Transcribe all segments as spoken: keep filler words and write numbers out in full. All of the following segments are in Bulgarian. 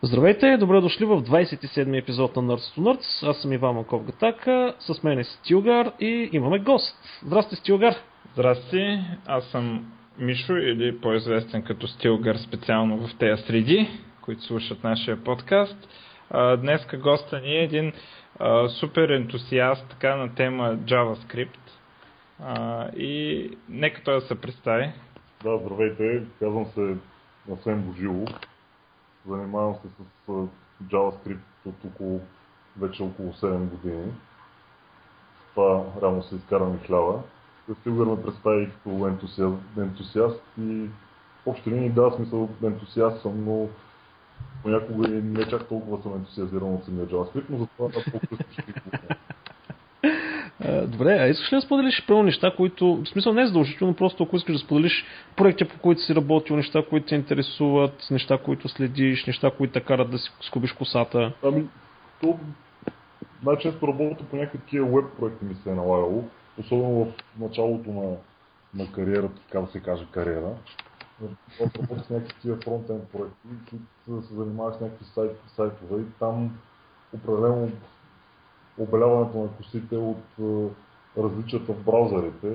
Здравейте, добре дошли в двадесет и седми епизод на Nerds to Nerds. Аз съм Иван Маков Гатака, с мен е Стилгар и имаме гост. Здрасти, Стилгар! Здрасти, аз съм Мишо, или по-известен като Стилгар специално в тези среди, които слушат нашия подкаст. Днеска госта ни е един а, супер ентусиаст така на тема JavaScript. А, и нека той да се представи. Да, здравейте, казвам се Асен Божилов. Занимавам се с JavaScript от около, вече около седем години. С това рано се изкарам и хляба. Стилгар ме представи като ентусиаст, ентусиаст и в общи линии да, смисъл ентусиаст съм, но понякога и не чак толкова съм ентусиазиран от самия JavaScript, но затова да по-късно ще ви говоря. Добре, а искаш ли да споделиш пълно неща, които, в смисъл не е задължително, просто ако искаш да споделиш проекти, по които си работил, неща, които те интересуват, неща, които следиш, неща, които те карат да си скубиш косата? Ами, то най-често работя по някакви такива веб проекти ми се е налагало, особено в началото на, на кариерата, така да се каже кариера. Работя с някакви такива фронтенд проекти, които се занимавах с някакви сайт, сайтове и там определено обеляването на косите от е, различията в браузърите.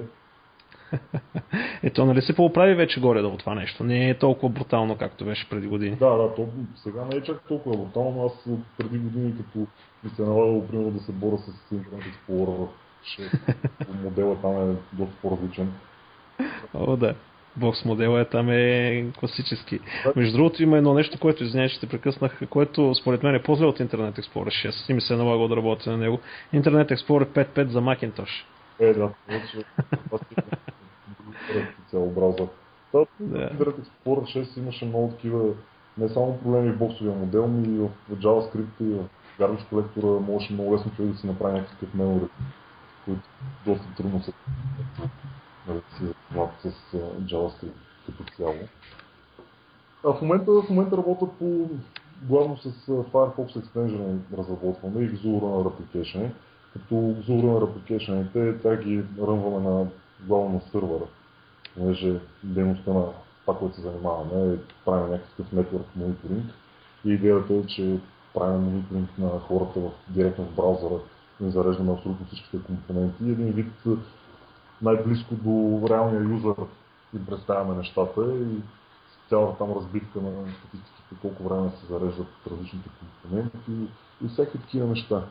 Ето, нали се поправи вече горе-долу това нещо? Не е толкова брутално, както беше преди години. Да, да, то сега не е чак толкова брутално, но аз преди години, като ми се е налагало, примерно, да се боря с Internet Explorer шест, моделът там е доста по-различен. О, да. Бокс модела е там е класически. Между другото има едно нещо, което, извиняй, че те прекъснах, което според мен е по-зле от Internet Explorer шест и ми се е налагало да работя на него. Internet Explorer пет точка пет за Macintosh. Е, да, вече цяло браузър. Да, Internet Explorer шест имаше много такива, не само проблеми в боксовия модел, но и в JavaScript и в Garbage колектора можеше много лесно човек да си направи някакъв мемори, които доста трудно се да си запознат с JavaScript като цяло. А в момента, в момента работя по, главно с Firefox Extension разработваме и Visual Runner Application. Като Visual Runner Application-ите, тя ги рънваме на главно на сървъра. Понеже дейността на това, което се занимаваме, е правим някакъв нетворк мониторинг. И идеята е, че правим мониторинг на хората в, директно в браузъра и зареждаме абсолютно всичките компоненти. И един вид най-близко до реалния юзър им представяме нещата и с цялата там разбивка на статистиките, колко време се зареждат различните компоненти и всякакви такива неща.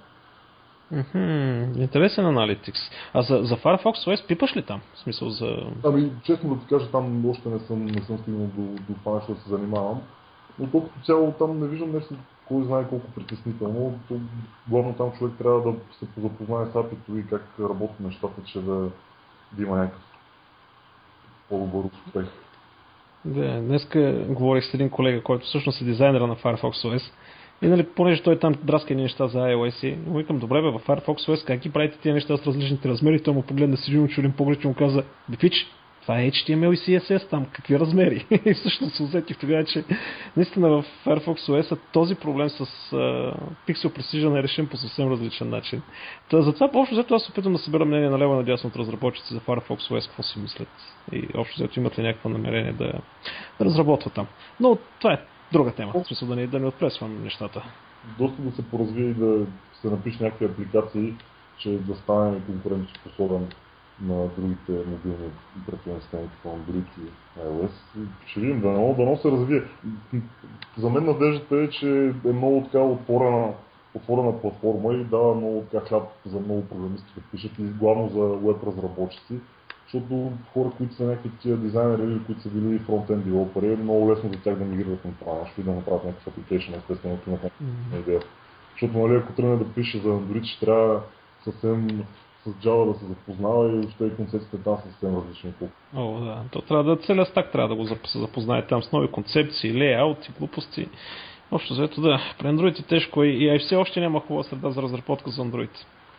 Mm-hmm. Интересен аналитикс. А за, за Firefox о ес пипаш ли там? В смисъл за... Ами, честно да ти кажа, там още не съм, не съм стигнал до, до това нещо да се занимавам. Но колкото цяло там не виждам нещо, кой знае колко притеснително. То, главно там човек трябва да се запознае с апито и как работят нещата, че да да има някакъв по-добър успех. Да, днеска говорих с един колега, който всъщност е дизайнера на Firefox о ес. И нали, понеже той там драска едни неща за iOS и му викам, добре бе, в Firefox о ес как ги правите тия неща с различните размери? Той му погледна си един чуден поглед и му каза, бифич, това е ейч ти ем ел и си ес ес там, какви размери? И всъщност се усетих тогава, че наистина в Firefox о ес този проблем с uh, Pixel Precision е решен по съвсем различен начин. Та, затова общо взето аз опитвам да събера мнение налево надясно от разработчици за Firefox о ес, какво си мислят и общо взето имат ли някакво намерение да, да разработват там. Но това е друга тема, в смисъл да не, да не отплесвам нещата. Доста да се поразвие и да се напише някакви апликации, че да стане конкурентоспособен на другите мобилни операционни системи, като Android и iOS. Ще видим, дано, дано се развие. За мен надеждата е, че е много така отворена, отворена платформа и дава много така хляб за много програмисти да пишат и главно за веб разработчици, защото хора, които са някакви такива дизайнери или които са били фронтенд девелопери, е много лесно за тях да мигрират към това нещо и да направят някакъв application, естествено, ако имат някаква идея. Защото, нали, ако тръгне да пише за Android, ще трябва съвсем с Java да се запознава и въобще концепциите там са съвсем различни. О, да. То трябва да целия стак трябва да го запознае там с нови концепции, лейаути, глупости. Общо заето да, при Android е тежко и, и все още няма хубава среда за разработка за Android.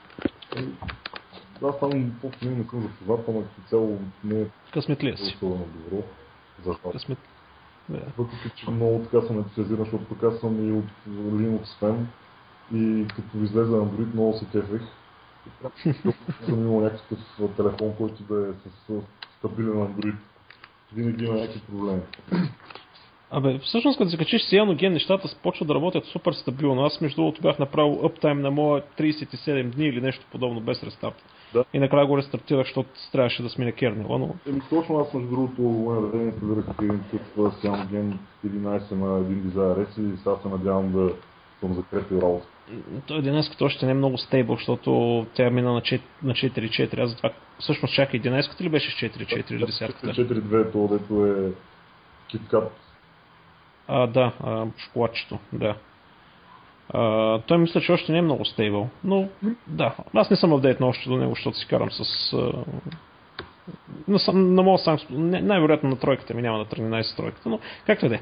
Аз там по-то не съм запознат, но като цяло не е късметлия си. Особено добро. За Късмет... Да. Въпреки, че много така съм ентусиазиран, защото тук аз съм и от Linux фен и като излезе Android много се кефех. Съм имал някакъв телефон, който да е с стабилен Android. Винаги има някакви проблеми. Абе, всъщност като закачиш Cyanogen, нещата почват да работят супер стабилно. Аз между другото бях направил uptime на моя трийсет и седем дни или нещо подобно без рестарт. Да. И накрая го рестартирах, защото трябваше да сменя кернела, но... Еми точно аз между другото време инсталирах един такъв Cyanogen единайсет на един Desire S и сега се надявам да съм закрепил работа. Той единайсет още не е много стейбъл, защото тя мина на четири четири. Аз затова всъщност чака единайсет ли беше с четири четири или десятката? четири две, то дето е KitKat. А, да, а, шоколадчето, да. А, той мисля, че още не е много стейбъл, но да, аз не съм апдейтнал още до него, защото си карам с... А, на, на моя сам, най-вероятно на тройката ми няма да тръгне най-стройката, но както и да е.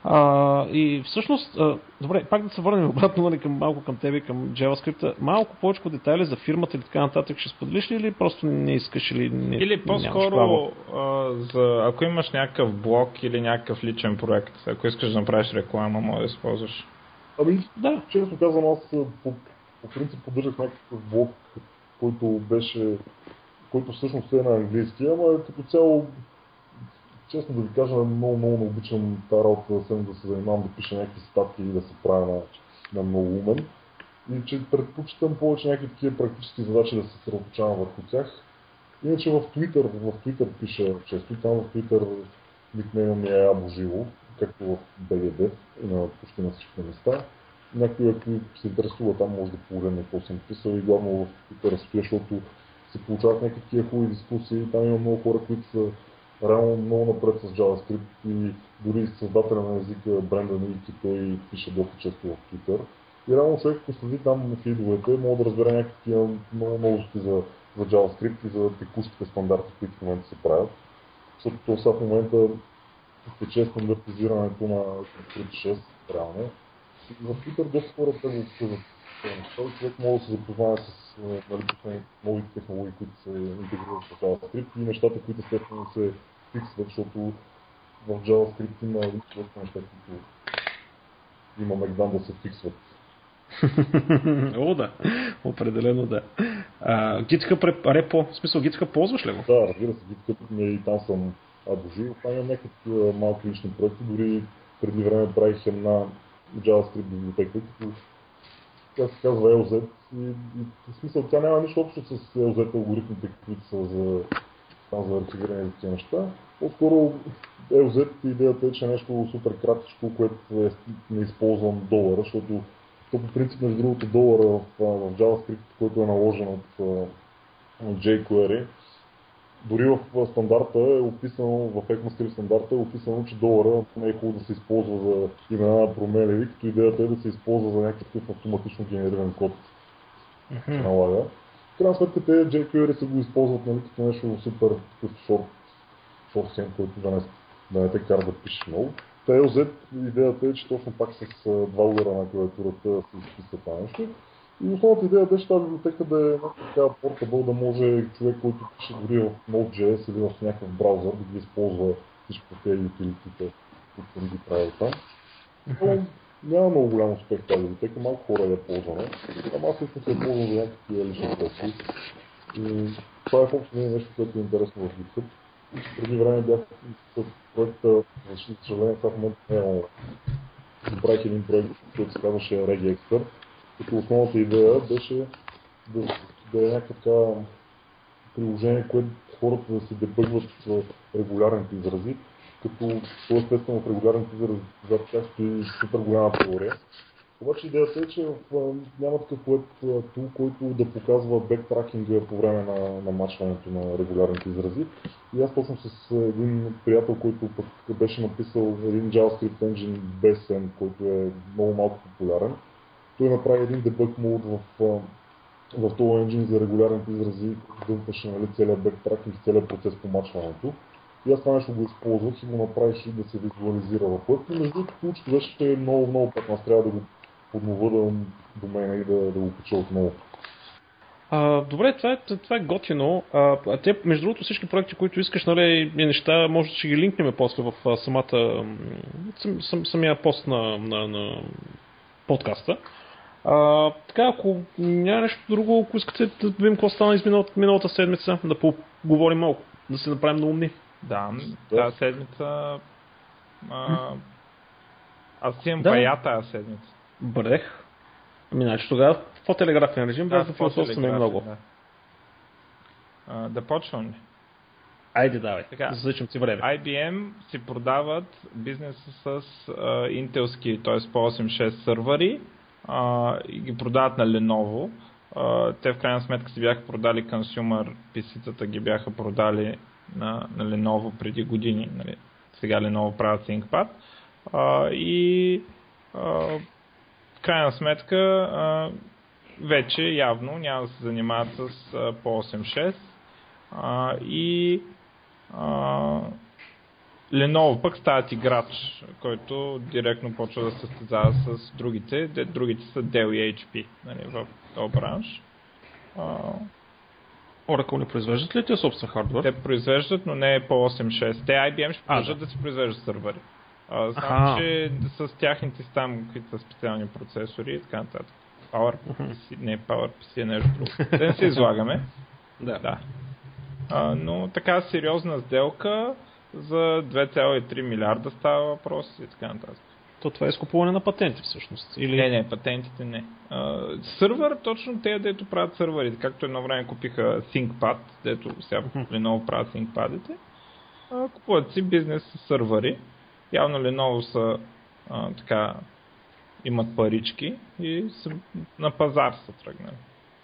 И всъщност, а, добре, пак да се върнем обратно нали, към, малко към тебе, към JavaScript, малко повече детайли за фирмата или така нататък ще споделиш ли или просто не искаш или не Или по-скоро, а, за, ако имаш някакъв блог или някакъв личен проект, ако искаш да направиш реклама, може да използваш. Ами, да. Честно казвам, аз по, по принцип поддържах някакъв блог, който беше, който всъщност е на английски, ама като цяло, честно да ви кажа, много, много не обичам тази работа да, да се занимавам да пиша някакви статки и да се правя на, на много умен. И че предпочитам повече някакви такива практически задачи да се съсредоточавам върху тях. Иначе в Twitter, в Twitter пиша често, там в Twitter никнеймът ми е Або Живо, както в би джи ди и на почти на всички места. Някой, ако се интересува там, може да погледне какво съм писал и главно в Twitter стоя, защото се получават някакви такива хубави дискусии. Там има много хора, които са реално много напред с JavaScript и дори създателя на езика Брендан Уики, той пише доста често в Twitter. И реално човек, ако следи там фидовете, може да разбере някакви много новости за, за JavaScript и за текущите стандарти, които в момента се правят. Защото това сега в момента тече стандартизирането на JavaScript шест реално. И в Twitter доста хора те го обсъждат. Човек може да се запознае с нали, новите технологии, които се интегрират в JavaScript и нещата, които естествено се фиксват, защото в JavaScript има доста неща, които има мегдан да се фиксват. О, да. Определено да. А, GitHub репо, в смисъл GitHub ползваш ли го? Да, разбира се, GitHub и там съм адожил. Там имам някакви малки лични проекти, дори преди време правих една JavaScript библиотека, като тя се казва ел зет и, и в смисъл тя няма нищо общо с ел зет алгоритмите, които са за, там за архивиране за тези неща. По-скоро ел зет идеята е, че е нещо супер кратичко, което е, не използвам долара, защото то по принцип между другото долара в, в JavaScript, който е наложен от, от jQuery, дори в стандарта е описано, в ECMAScript стандарта е описано, че долара не е хубаво да се използва за имена на променливи, като идеята е да се използва за някакъв автоматично генериран код. Mm-hmm. Налага. В крайна сметка те jQuery се го използват нали, като нещо супер шорт, шорт който да не, да не те кара да пишеш много. Та ел зет идеята е, че точно пак с два удара на клавиатурата се изписва това нещо. И основната идея беше тази библиотека да е така портабъл, да може човек, който пише дори в Node.js или в някакъв браузър, да ги използва всички тези утилитите, които съм ги правил там. Но няма много голям успех тази библиотека, малко хора я ползваме. Ама аз също се ползвам за някакви лични проекти. И това е в общи нещо, което е интересно в GitHub. Преди време бях с проекта, за съжаление, сега в момента не е онлайн. Направих един проект, който се казваше RegiExpert, като основната идея беше да, да е някакъв така приложение, което хората да се дебъгват с регулярните изрази, като то естествено в регулярните изрази зад тях стои супер голяма теория. Обаче идеята е, че в, няма такъв web tool, който да показва бектракинга по време на, на мачването на регулярните изрази. И аз точно с един приятел, който пък беше написал един JavaScript engine без N, който е много малко популярен. Той направи един дебъг мод в, в този енджин за регулярните изрази, дъмпаше нали, целият бектракинг, целият процес по мачването. И аз това нещо го използвах и го направих и да се визуализира в web. И между другото получите беше много, много път. Аз трябва да го поднова да домейна и да, да го кача отново. А, добре, това е, това е готино. А, а те, между другото, всички проекти, които искаш, нали, неща, може да ще ги линкнем после в а, самата, сам, сам, самия пост на, на, на подкаста. А, така, ако няма нещо друго, ако искате да видим какво стана из миналата, миналата седмица, да поговорим малко, да се направим на умни. Да, тази седмица а, Аз имам Да. бая тази седмица. Брех. Ами, значи тогава в по-телеграфен режим, без да философстваме много. Да. А, да почвам ли? Айде, давай. Така. Засичам ти време. Ай Би Ем си продават бизнеса с а, интелски, т.е. по осем шест сървъри а, и ги продават на Lenovo. А, те в крайна сметка си бяха продали consumer пи си-тата, ги бяха продали на, на Lenovo преди години. Нали? Сега Lenovo правят ThinkPad. А, и а, в крайна сметка а, вече явно няма да се занимават с а, по осем шест а, и а, Lenovo пък стават играч, който директно почва да се състезава с другите. Де, другите са Dell и Ейч Пи, нали, в този бранш. А, Oracle не произвеждат ли те собствен хардвер? те произвеждат, но не е по осем шест. Те Ай Би Ем ще А, продължат да. да си произвеждат сървъри. А, Аха. само, че с тяхните там, които са специални процесори и така нататък. PowerPC, не PowerPC е нещо друго. Да не се излагаме. Да. Да. А, но така сериозна сделка за две цяло и три милиарда става въпрос и така нататък. То това е изкупуване на патенти всъщност. Или... Не, не, патентите не. А, сървър, точно те, дето правят сървъри. Както едно време купиха ThinkPad, дето сега Lenovo правят ThinkPad-ите. А, купуват си бизнес с сървъри. Явно Lenovo са а, така, имат парички и са, на пазар са тръгнали.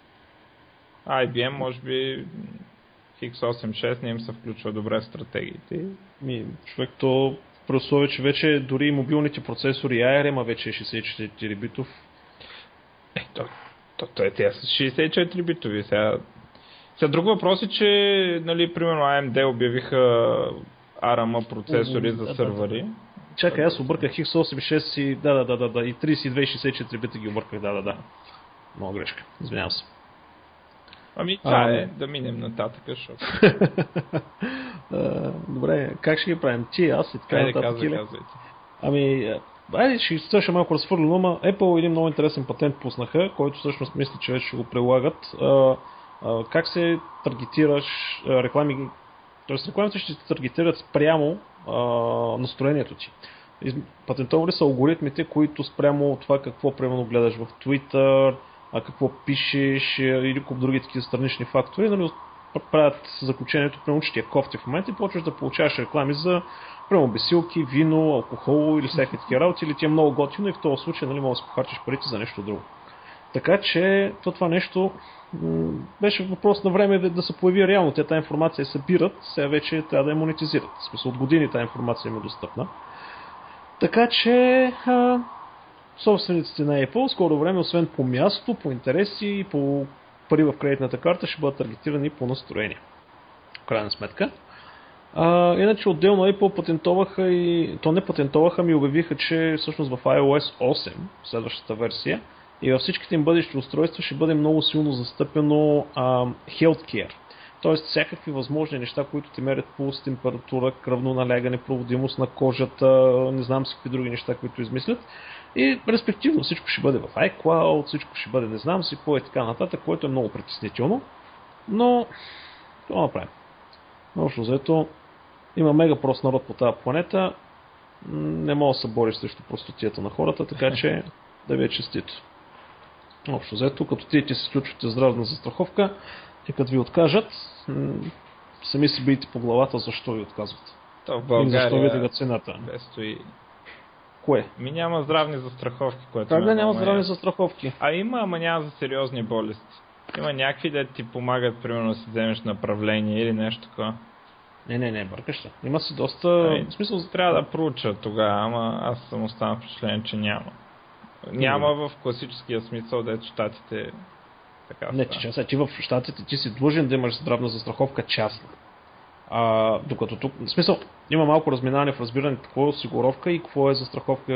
Ай Би Ем може би Икс осем шест не им се включва добре в стратегиите. Ми, човек, то при условие, че вече дори и мобилните процесори Ей Ар Ем, а вече е шейсет и четири битов. Е, то, то, то е тя с шейсет и четири битови. Сега, сега друг въпрос е, че нали, примерно Ей Ем Ди обявиха Ар Ем процесори Мгм, за да, сървъри. Чакай, аз обърках Икс осем шест и да, да, да, да, да, и трийсет и две и шейсет и четири бита ги обърках, да, да, да. Много грешка, извинявам се. Ами това А, е, да минем нататък, защото... А, Добре, как ще ги правим? Ти, аз и така Хайде, нататък. казвай, или? казвайте. Ами, а, айде ще ще малко разфърлено, но Apple един много интересен патент пуснаха, който всъщност мисля, че вече ще го прилагат. А, а, как се таргетираш а, реклами, т.е. рекламите ще се таргетират спрямо а, настроението ти. Из- Патентовали са алгоритмите, които спрямо това какво примерно гледаш в Twitter, а какво пишеш а, или куп други такива странични фактори, нали, правят заключението, примерно, че ти е кофти в момента и почваш да получаваш реклами за примерно бесилки, вино, алкохол или всякакви такива работи, или ти е много готино и в този случай нали, може да си похарчиш парите за нещо друго. Така че то това нещо м- беше въпрос на време да, да се появи реално. Те тази информация събират, сега вече трябва да я монетизират. В смисъл от години тази информация им е достъпна. Така че а, собствениците на Apple скоро време, освен по място, по интереси и по пари в кредитната карта, ще бъдат таргетирани по настроение. В крайна сметка. А, иначе отделно Apple патентоваха и... То не патентоваха, ми обявиха, че всъщност в iOS осем, следващата версия, и във всичките им бъдещи устройства ще бъде много силно застъпено а, healthcare. Тоест всякакви възможни неща, които ти мерят пулс, температура, кръвно налягане, проводимост на кожата, не знам си какви други неща, които измислят. И респективно всичко ще бъде в iCloud, всичко ще бъде не знам си какво и така нататък, което е много притеснително. Но това направим. Общо взето има мега прост народ по тази планета. Не мога да се бориш срещу простотията на хората, така че да ви е честито. Общо взето, като тиете се включвате здравна застраховка и като ви откажат, сами си биете по главата защо ви отказват. То в И защо ви България дигат цената. бе стои... Кое? Ми няма здравни застраховки, което Как ме да няма много здравни е. застраховки? А има, ама няма за сериозни болести. Има някакви, да ти помагат, примерно, да си вземеш направление или нещо такова. Не, не, не, бъркаш се. Има си доста... Ами, В смисъл, Трябва да проуча тогава, ама аз съм останал впечатлен, че няма. Няма в класическия смисъл, дето щатите така не, са. че часа, ти в щатите ти си длъжен да имаш здравна застраховка частна. А, докато тук, в смисъл, има малко разминаване в разбирането какво е осигуровка и какво е застраховка.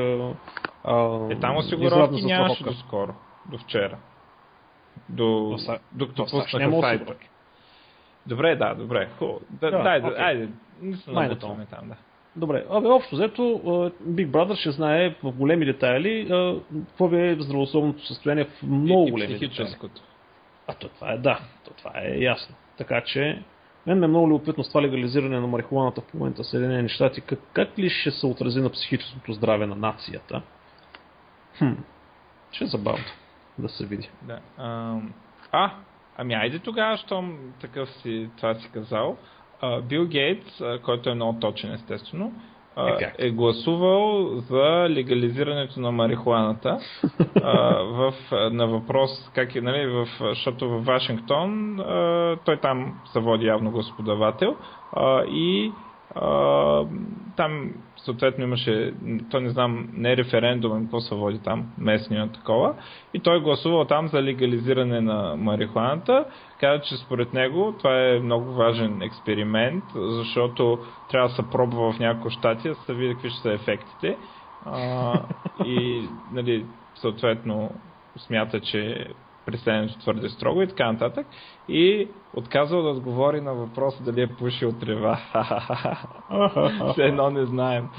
А, Е, там и осигуровки здравна нямаше застраховка. до скоро, до вчера. До... В Са- Докато в САЩ пуснаха няма сайта. осигуровки. Добре, да, добре. Хубаво. Да, Да, дай, да, окей. айде. Не се Май на набутваме там, да. Добре, абе, общо взето, Big Brother ще знае в големи детайли а, какво ви е здравословното състояние в много И, и големи детайли. психическото. А то това е да, то това е ясно. Така че Мен ме е много любопитно с това легализиране на марихуаната в момента в Съединени щати. Как, как ли ще се отрази на психическото здраве на нацията? Хм, ще е забавно да се види. Да. А, а, ами айде тогава, щом такъв си, това си казал. Бил Гейтс, който е много точен естествено, е, е гласувал за легализирането на марихуаната в, на въпрос, как е, нали, в, защото във Вашингтон той там се води явно господавател и там съответно имаше, то не знам, не референдум, какво се води там, местния такова, и той гласувал там за легализиране на марихуаната. Каза, че според него това е много важен експеримент, защото трябва да се пробва в някои щати, да се види какви ще са ефектите. А, и нали, съответно смята, че преследването твърде строго и така нататък. И отказал да отговори на въпроса дали е пушил трева. Все едно не знаем.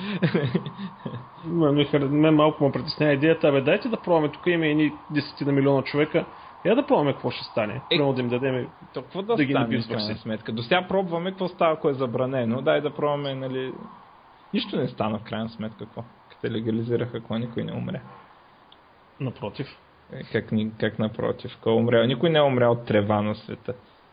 Мен малко ме притеснява идеята. Абе, дайте да пробваме. Тук има едни десетина милиона човека. Я да пробваме какво ще стане. Е, Прямо да им дадем какво да, да ги набият в крайна сметка. До сега пробваме какво става, ако е забранено. Дай да пробваме, нали... Нищо не стана в крайна сметка. Какво? Като легализираха, ако никой не умре. Напротив. Как, как напротив? Кой умрял? Никой не е умрял от трева на света.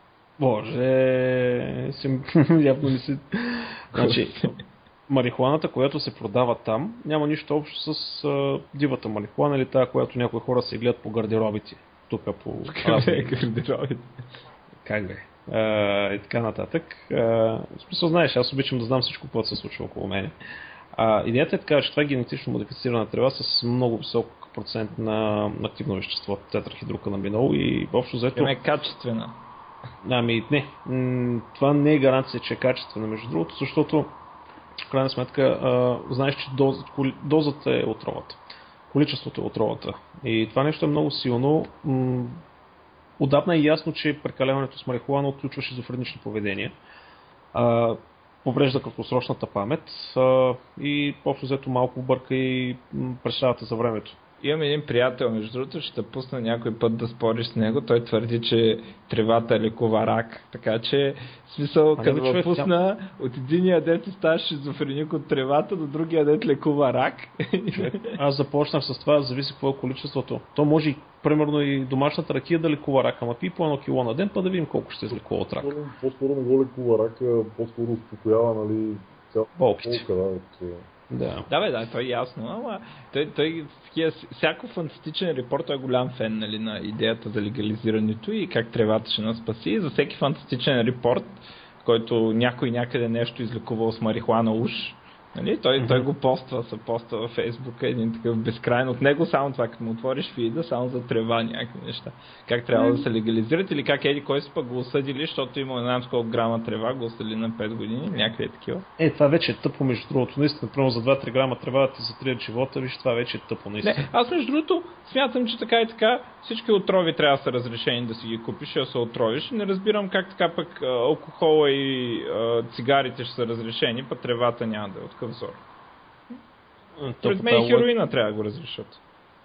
Боже, си, явно не си... Значи, марихуаната, която се продава там, няма нищо общо с а, дивата марихуана или тази, която някои хора се гледат по гардеробите. Тук по... Как е гардеробите? Как бе? А, и така нататък. А, в смисъл, знаеш, аз обичам да знам всичко, което се случва около мене. А, идеята е така, че това е генетично модифицирана трева с много висок процент на активно вещество, тетрахидроканабинол и общо взето... е качествена. Ами не, това не е гаранция, че е качествена, между другото, защото в крайна сметка а, знаеш, че доз, дозата е отровата. Количеството е отровата. И това нещо е много силно. М- отдавна е ясно, че прекаляването с марихуана отключва шизофренични поведения. А, поврежда краткосрочната памет а, и общо взето малко бърка и представата за времето. Имам един приятел, между другото, ще те пусна някой път да спориш с него. Той твърди, че тревата лекува рак. Така че, в смисъл, като го пусна, тя... от единия дет ставаш шизофреник от тревата, до другия дет лекува рак. Човек, аз започнах с това, зависи какво е количеството. То може и, примерно, и домашната ракия да лекува рак, ама пи по едно кило на ден, па да видим колко ще излекува от рак. По-скоро не го лекува рака, по-скоро успокоява, нали, цялата болките. Да, от... Да. Да, бе, да, той е ясно, ама той, той всяко фантастичен репорт, той е голям фен, нали, на идеята за легализирането и как тревата ще нас спаси. И за всеки фантастичен репорт, който някой някъде нещо излекувал с марихуана уж, нали, той, mm-hmm. той го поства, се поства във Фейсбука, един такъв безкрайен. От него само това, като му отвориш фида, само за трева някакви неща. Как трябва mm-hmm. да се легализират или как еди кой си пък го осъдили, защото има не знам колко грама трева, го осъдили на пет години, някакви такива. Е, това вече е тъпо, между другото. Наистина, например, за два-три грама трева ти затрият живота, виж, това вече е тъпо, наистина. Не, аз между другото смятам, че така и така всички отрови трябва да са разрешени да си ги купиш, да се отровиш. Не разбирам как така пък алкохола и а, цигарите ще са разрешени, пък тревата няма да е. От какъв зор? Пред мен и хероина трябва да го разрешат.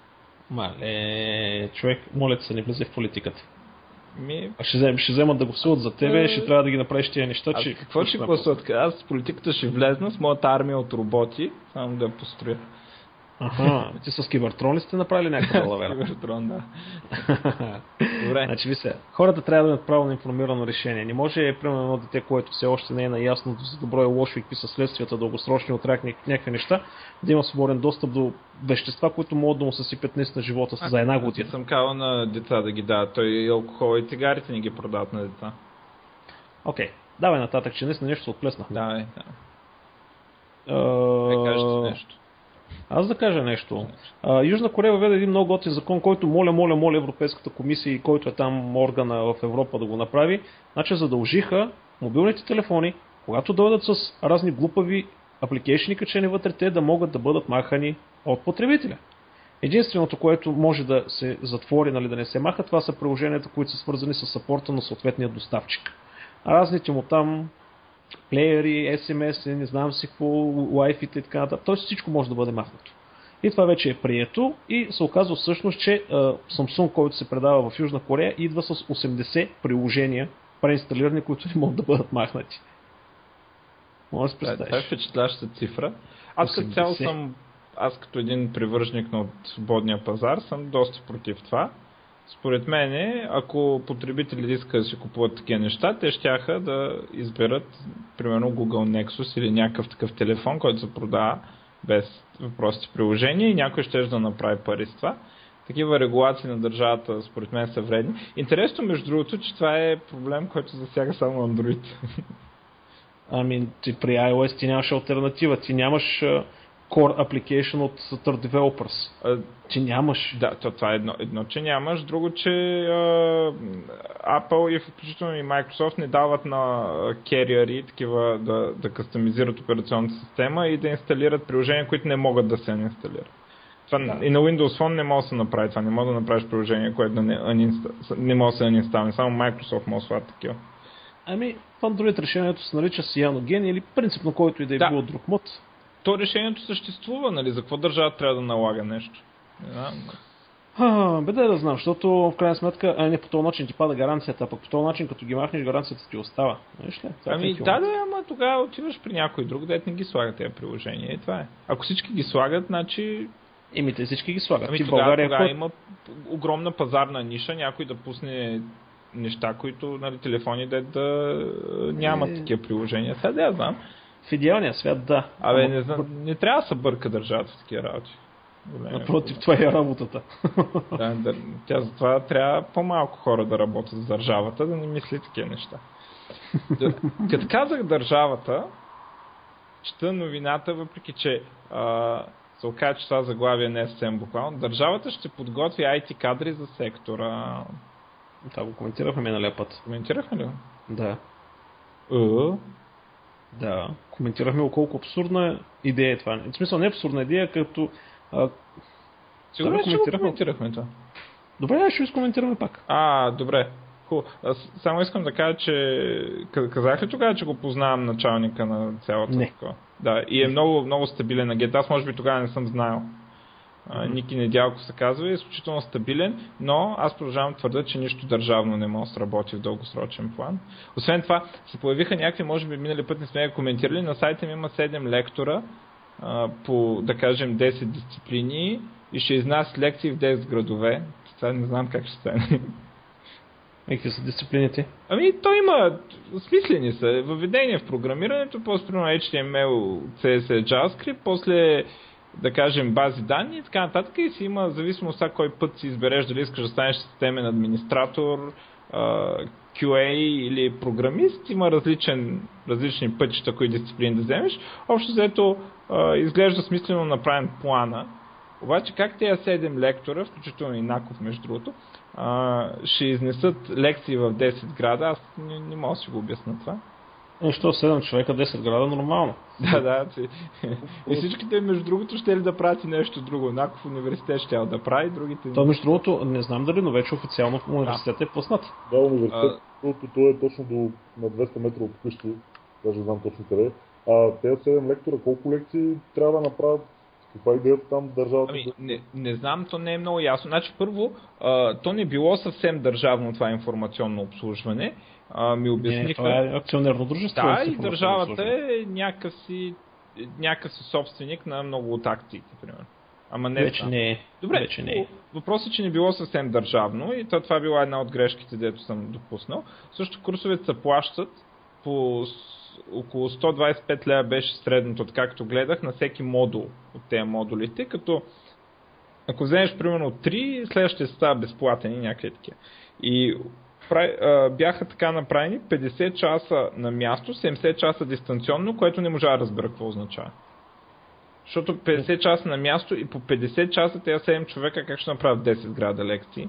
Мале, човек, моля те се, не влезе в политиката. Ми... А ще, взем, ще вземат да гласуват за тебе, ще трябва да ги направиш тия неща, а че... какво ще гласуват? Аз с политиката ще влезна с моята армия от роботи, само да я построя. Аха, ти с Кибертрон ли сте направили някаква лавера? Кибертрон, да. Добре. Значи, ви се, хората трябва да имат право на информирано решение. Не може, примерно, едно дете, което все още не е наясно за добро и лошо и какви са следствията, дългосрочни от рак, някакви неща, да има свободен достъп до вещества, които могат да му съсипят наистина живота а, за една година. Аз съм казал на деца да ги дадат. Той и алкохол и цигарите не ги продават на деца. Окей, okay. Давай нататък, че наистина нещо се отплесна. Давай, да. Uh... Ме кажете нещо. Аз да кажа нещо. А, Южна Корея въведе един много готин закон, който моля, моля, моля Европейската комисия и който е там органа в Европа да го направи. Значи задължиха мобилните телефони, когато дойдат с разни глупави апликейшни качени вътре, те да могат да бъдат махани от потребителя. Единственото, което може да се затвори, нали, да не се маха, това са приложенията, които са свързани с сапорта на съответния доставчик. А разните му там плеери, ес ем ес, не знам си какво, Wi-Fi и така нататък. Тоест всичко може да бъде махнато. И това вече е прието и се оказва всъщност, че uh, Samsung, който се предава в Южна Корея, идва с осемдесет приложения преинсталирани, които не могат да бъдат махнати. Може да се представиш. Това е впечатляваща цифра. Аз като цяло съм, аз като един привърженик на свободния пазар съм доста против това. Според мен, ако потребители искат да си купуват такива неща, те щяха да изберат, примерно, Google Nexus или някакъв такъв телефон, който се продава без въпросите приложения и някой ще да направи пари с това. Такива регулации на държавата, според мен, са вредни. Интересно, между другото, че това е проблем, който засяга само Android. Ами, ти при iOS ти нямаш алтернатива. Ти нямаш uh, Core Application от Third Developers. А, ти нямаш. Да, то, това е едно, едно, че нямаш. Друго, че uh, Apple и включително и Microsoft не дават на carrier-и такива да, да кастомизират операционната система и да инсталират приложения, които не могат да се инсталират. Това, да. И на Windows Phone не може да се направи това. Не може да направиш приложение, което да не, uninsta, не може да се uninstall. Само Microsoft може да сват такива. Ами, в Android решението се нарича Cyanogen или принципно който и да е да. било друг мод. То решението съществува, нали? За какво държава трябва да налага нещо? Не знам. А, беда да знам, защото в крайна сметка, а не по този начин ти пада гаранцията, а пък по този начин, като ги махнеш, гаранцията ти остава. Виж ли? Ами да, да, ама тогава отиваш при някой друг, дет не ги слага тези приложения и това е. Ако всички ги слагат, значи... Еми, те всички ги слагат. Ами ти тогава, България, тогава кой... има огромна пазарна ниша, някой да пусне неща, които, нали, телефони да, да нямат е... такива приложения. Сега да я знам. В идеалния свят, да. Абе, Ама... не, знам, не трябва да се бърка държавата в такива работи. Напротив, това е работата. Да, да, тя затова трябва по-малко хора да работят с държавата, да не мисли такива неща. Като казах държавата, чета новината, въпреки че а, се оказа, че това заглавие не е съвсем буквално. Държавата ще подготви ай ти кадри за сектора. Това го коментирахме миналия път. Коментирахме ли? Да. Uh. Да. Коментирахме колко абсурдна идея е това. В смисъл не е абсурдна идея, като... А... Сигурно да, че го коментирахме това. Добре, ще изкоментираме пак. А, добре. Ху. Аз само искам да кажа, че казах ли тогава, че го познавам началника на цялата такова? Да, и е много, много стабилен на Get. Аз може би тогава не съм знаел. Mm-hmm. Ники Недялков се казва, е изключително стабилен, но аз продължавам твърда, че нищо държавно не може да сработи в дългосрочен план. Освен това, се появиха някакви, може би минали път не сме я коментирали, на сайта ми има седем лектора а, по, да кажем, десет дисциплини и ще изнасят лекции в десет градове. Това не знам как ще стане. И какви са дисциплините? Ами, то има, смислени са, въведение в програмирането, после примерно ейч ти ем ел, си ес ес, JavaScript, после, да кажем, бази данни и така нататък, и си има зависимост от кой път си избереш, дали искаш да станеш системен администратор, кю ей или програмист, има различен, различни пътища, кои дисциплини да вземеш. Общо взето изглежда смислено направен плана. Обаче как тези седем лектора, включително и Наков между другото, ще изнесат лекции в десет града, аз не, не мога да си го обясна това. Нещо седем човека, десет града, нормално. Да, да. И всичките, между другото, ще ли да правят и нещо друго. Наков университет ще да прави, другите... То, между другото, не знам дали, но вече официално в университета е пуснат. Да, университет, защото той е точно до на двеста метра от къщи, даже знам точно къде. А тези седем лектора, колко лекции трябва да направят? Каква е идеята там държавата? Ами, не, не знам, то не е много ясно. Значи, първо, а, то не било съвсем държавно това информационно обслужване. А, ми обясниха... Не, това е акционерно дружество. Да, и държавата е някакъв си, някакъв си собственик на много от акциите, примерно. Ама не вече не е. Добре, вече не е. Въпросът е, че не било съвсем държавно и това, това била една от грешките, дето съм допуснал. Също курсовете се плащат по около сто двадесет и пет лева беше средното, както гледах, на всеки модул от тези модулите, като ако вземеш примерно три, следващия ще става безплатен и някакви такива. И бяха така направени петдесет часа на място, седемдесет часа дистанционно, което не можа да разбера какво означава. Защото петдесет часа на място и по петдесет часа тези седем човека как ще направят десет града лекции?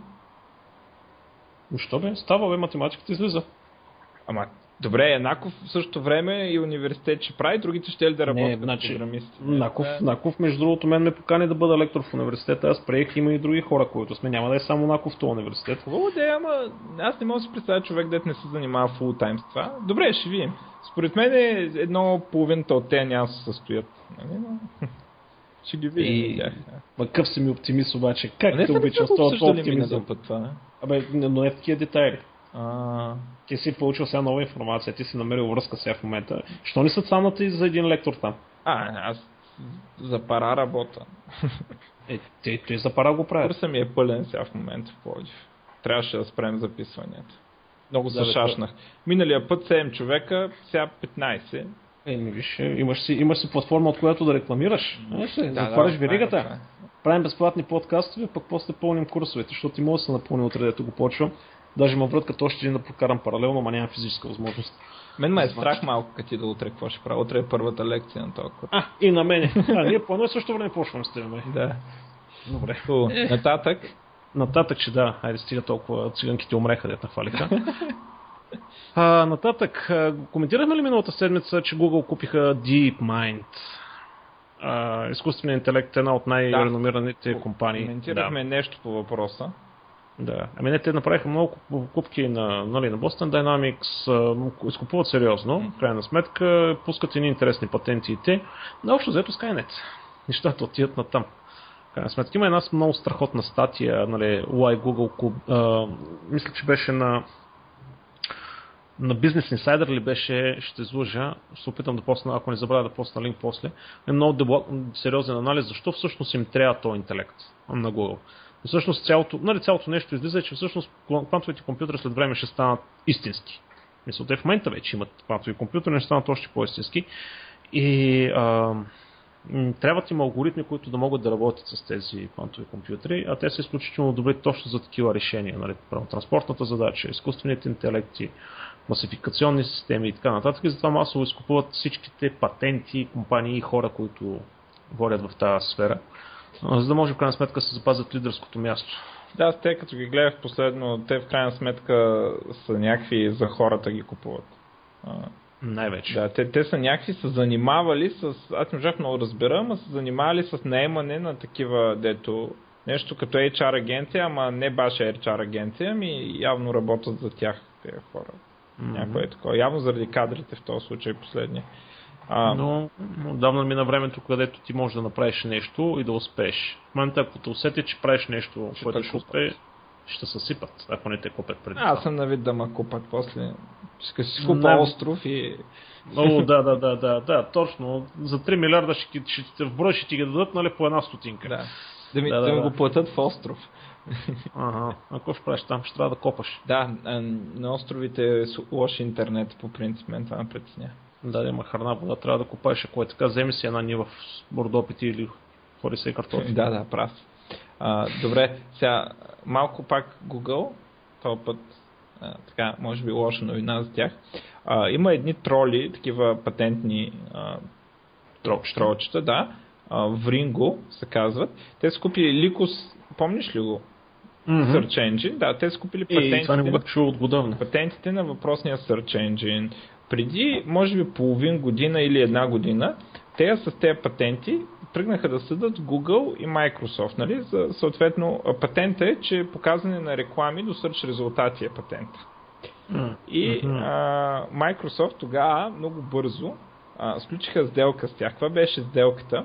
Защо бе? Става бе, математиката излиза. Ама, добре, Наков в същото време и университет ще прави, другите ще ли да работят като значи, програмисти? Наков, не, Наков, между другото, мен ме покани да бъда лектор в университета. Аз приех, има и други хора, които сме. Няма да е само Наков в този университет. Хубаво да е, ама аз не мога да си представя човек, дет не се занимава фул тайм с това. Добре, ще видим. Според мен е едно половината от тези няма се състоят. Ще ги видим. И... Макъв си ми оптимист обаче. Как не те обичам с това оптимизъм? Път, това, не? Абе, но не в такива детайли. А... Ти си получил сега нова информация, ти си намерил връзка сега в момента. Що не са цанати за един лектор там? А, аз за пара работа. Е, те, те за пара го правят. Курсът ми е пълен сега в момента в Пловдив. Трябваше да спрем записванията. Много се Да, бе, шашнах. Миналия път седем човека, сега петнайсет. Е, не виж, имаш си, имаш си платформа, от която да рекламираш. Е, се, Да, затваряш да, веригата. това е. Правим безплатни подкастове, пък после пълним курсовете, защото ти мога да се напълни утре, дето го почвам. Даже ма вратката още един да прокарам паралелно, ма нямам физическа възможност. Мен ме е страх малко, като ти да утре какво ще правя. Утре е първата лекция на този курс. А, и на мене. А, ние по едно и също време почваме с теб. Да. Добре. Хубаво. Нататък. Нататък ще да. Хайде стига толкова циганките умреха, дето нахвалиха. А, нататък, коментирахме ли миналата седмица, че Google купиха DeepMind? А, изкуственият интелект е една от най-реномираните да. компании. Коментирахме да. нещо по въпроса. Да. Ами не, те направиха много покупки на, нали, на Boston Dynamics, изкупуват сериозно, в крайна сметка, пускат едни интересни патенти и те. Но общо взето Skynet. Нещата отиват на там. В крайна сметка има една много страхотна статия, нали, Why Google, а, мисля, че беше на на Business Insider ли беше, ще излъжа, ще се опитам да посна, ако не забравя да посна линк после, е много дебл... сериозен анализ, защо всъщност им трябва този интелект на Google. И всъщност цялото, нали, цялото нещо излиза е, че всъщност квантовите компютри след време ще станат истински. Мисля, те в момента вече имат квантови компютри, ще станат още по-истински. И а, трябват им алгоритми, които да могат да работят с тези квантови компютри, а те са изключително добри точно за такива решения. Нали, транспортната задача, изкуствените интелекти, класификационни системи и така нататък. И затова масово изкупуват всичките патенти, компании и хора, които водят в тази сфера, за да може в крайна сметка да се запазят лидерското място. Да, те като ги гледах последно, те в крайна сметка са някакви за хората ги купуват. Най-вече. Да, те, те са някакви са занимавали с, аз не можах много разбера, ама са занимавали с наемане на такива, дето нещо като Ейч Ар агенция, ама не баш Ейч Ар агенция, ами явно работят за тях тези хора. Mm-hmm. Някое такова. Явно заради кадрите в този случай последния. А, Но отдавна мина времето, където ти можеш да направиш нещо и да успееш. В момента, ако те усети, че правиш нещо, ще което ще успее, ще се сипат, ако не те купят преди. Аз съм на вид да ме купат после. Ще си купа Не. остров и... О, да, да, да, да, да, точно. За три милиарда ще, ще, ще, в брой ще ти ги дадат, нали, по една стотинка. Да. Да ми, да, да, да, да да. го платят в остров. Ага, ако ще правиш там, ще трябва да копаш. Да, на островите е с лош интернет, по принцип, мен това ме притесня. Да, има храна, вода, трябва да копаеш, ако е така, вземи си една нива в бордопити или хори се картофи. Да, да, прав. А, добре, сега малко пак Google, този път, а, така, може би лоша новина за тях. А, има едни троли, такива патентни а, тролчета, да, а, Vringo се казват. Те са купили Lycos, помниш ли го? Mm-hmm. Search Engine, да, те са купили патентите, Ей, това не го бях чул отгодавна. патентите на въпросния Search Engine. Преди, може би, половин година или една година, те с тези патенти тръгнаха да съдат Google и Microsoft. Нали? За, съответно, патента е, че показане на реклами до search резултати е патента. Mm-hmm. И а, Microsoft тогава много бързо а, сключиха сделка с тях. Каква беше сделката?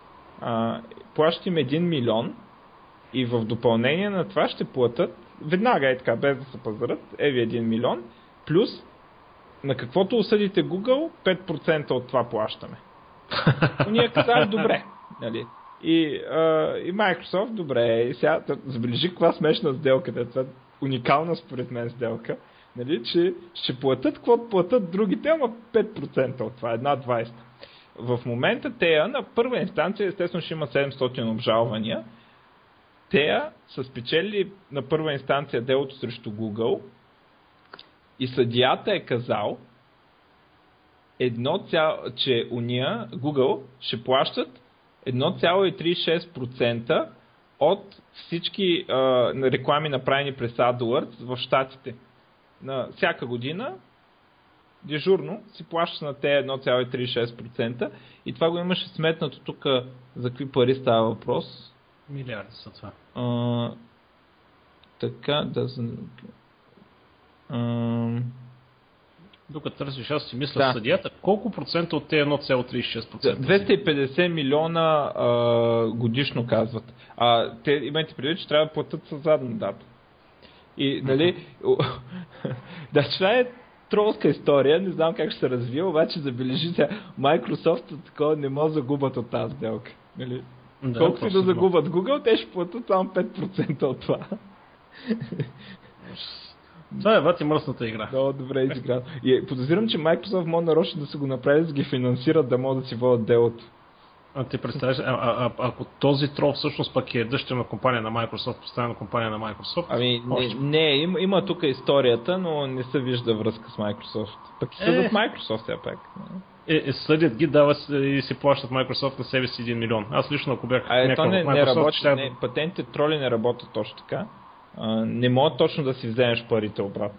А, плащат им един милион и в допълнение на това ще платят, веднага е така, без да се пазарат, е ви един милион, плюс на каквото осъдите Google, пет процента от това плащаме. Но ние казали добре. Нали? И, а, и Microsoft, добре. И сега забележи каква смешна сделка. Това е уникална според мен сделка. Нали? Че ще платят каквото платят другите, ама пет процента от това, една двайсет. В момента тея на първа инстанция, естествено ще има седемстотин обжалвания. Тея са спечели на първа инстанция делото срещу Google и съдията е казал, едно цяло, че уния, Google, ще плащат едно цяло тридесет и шест процента от всички а, реклами направени през AdWords в щатите. На всяка година дежурно си плащаш на те едно цяло тридесет и шест процента и това го имаше сметнато тук за какви пари става въпрос. Милиарди са това. А, така, да... А, Докато търсиш, аз си мисля да. в съдията, колко процента от тези едно цяло тридесет и шест процента? двеста и петдесет милиона а, годишно казват. А те имайте предвид, че трябва да платят със задна дата. И, нали, Да, това е тролска история, не знам как ще се развие, обаче забележите, Microsoft такова не може да загубят от тази сделка. Нали? Да, колко си да загубят Google, те ще платят само пет процента от това. Това е бати мръсната игра. Много добре изиграно. И подозирам, че Microsoft може нарочно да се го направи, да ги финансират, да могат да си водят делото. А ти представяш, а, а, а, ако този трол всъщност пък е дъщерна компания на Microsoft, постоянна компания на Microsoft? Ами не, не има, има тук историята, но не се вижда връзка с Microsoft. Пък и съдът е... Microsoft все пак. Е, е, съдят ги, дава и си плащат Microsoft на себе си един милион. Аз лично, ако бях а, някакъв не, Microsoft... Не работи, ще... не, патентите троли не работят точно така. А, не могат точно да си вземеш парите обратно.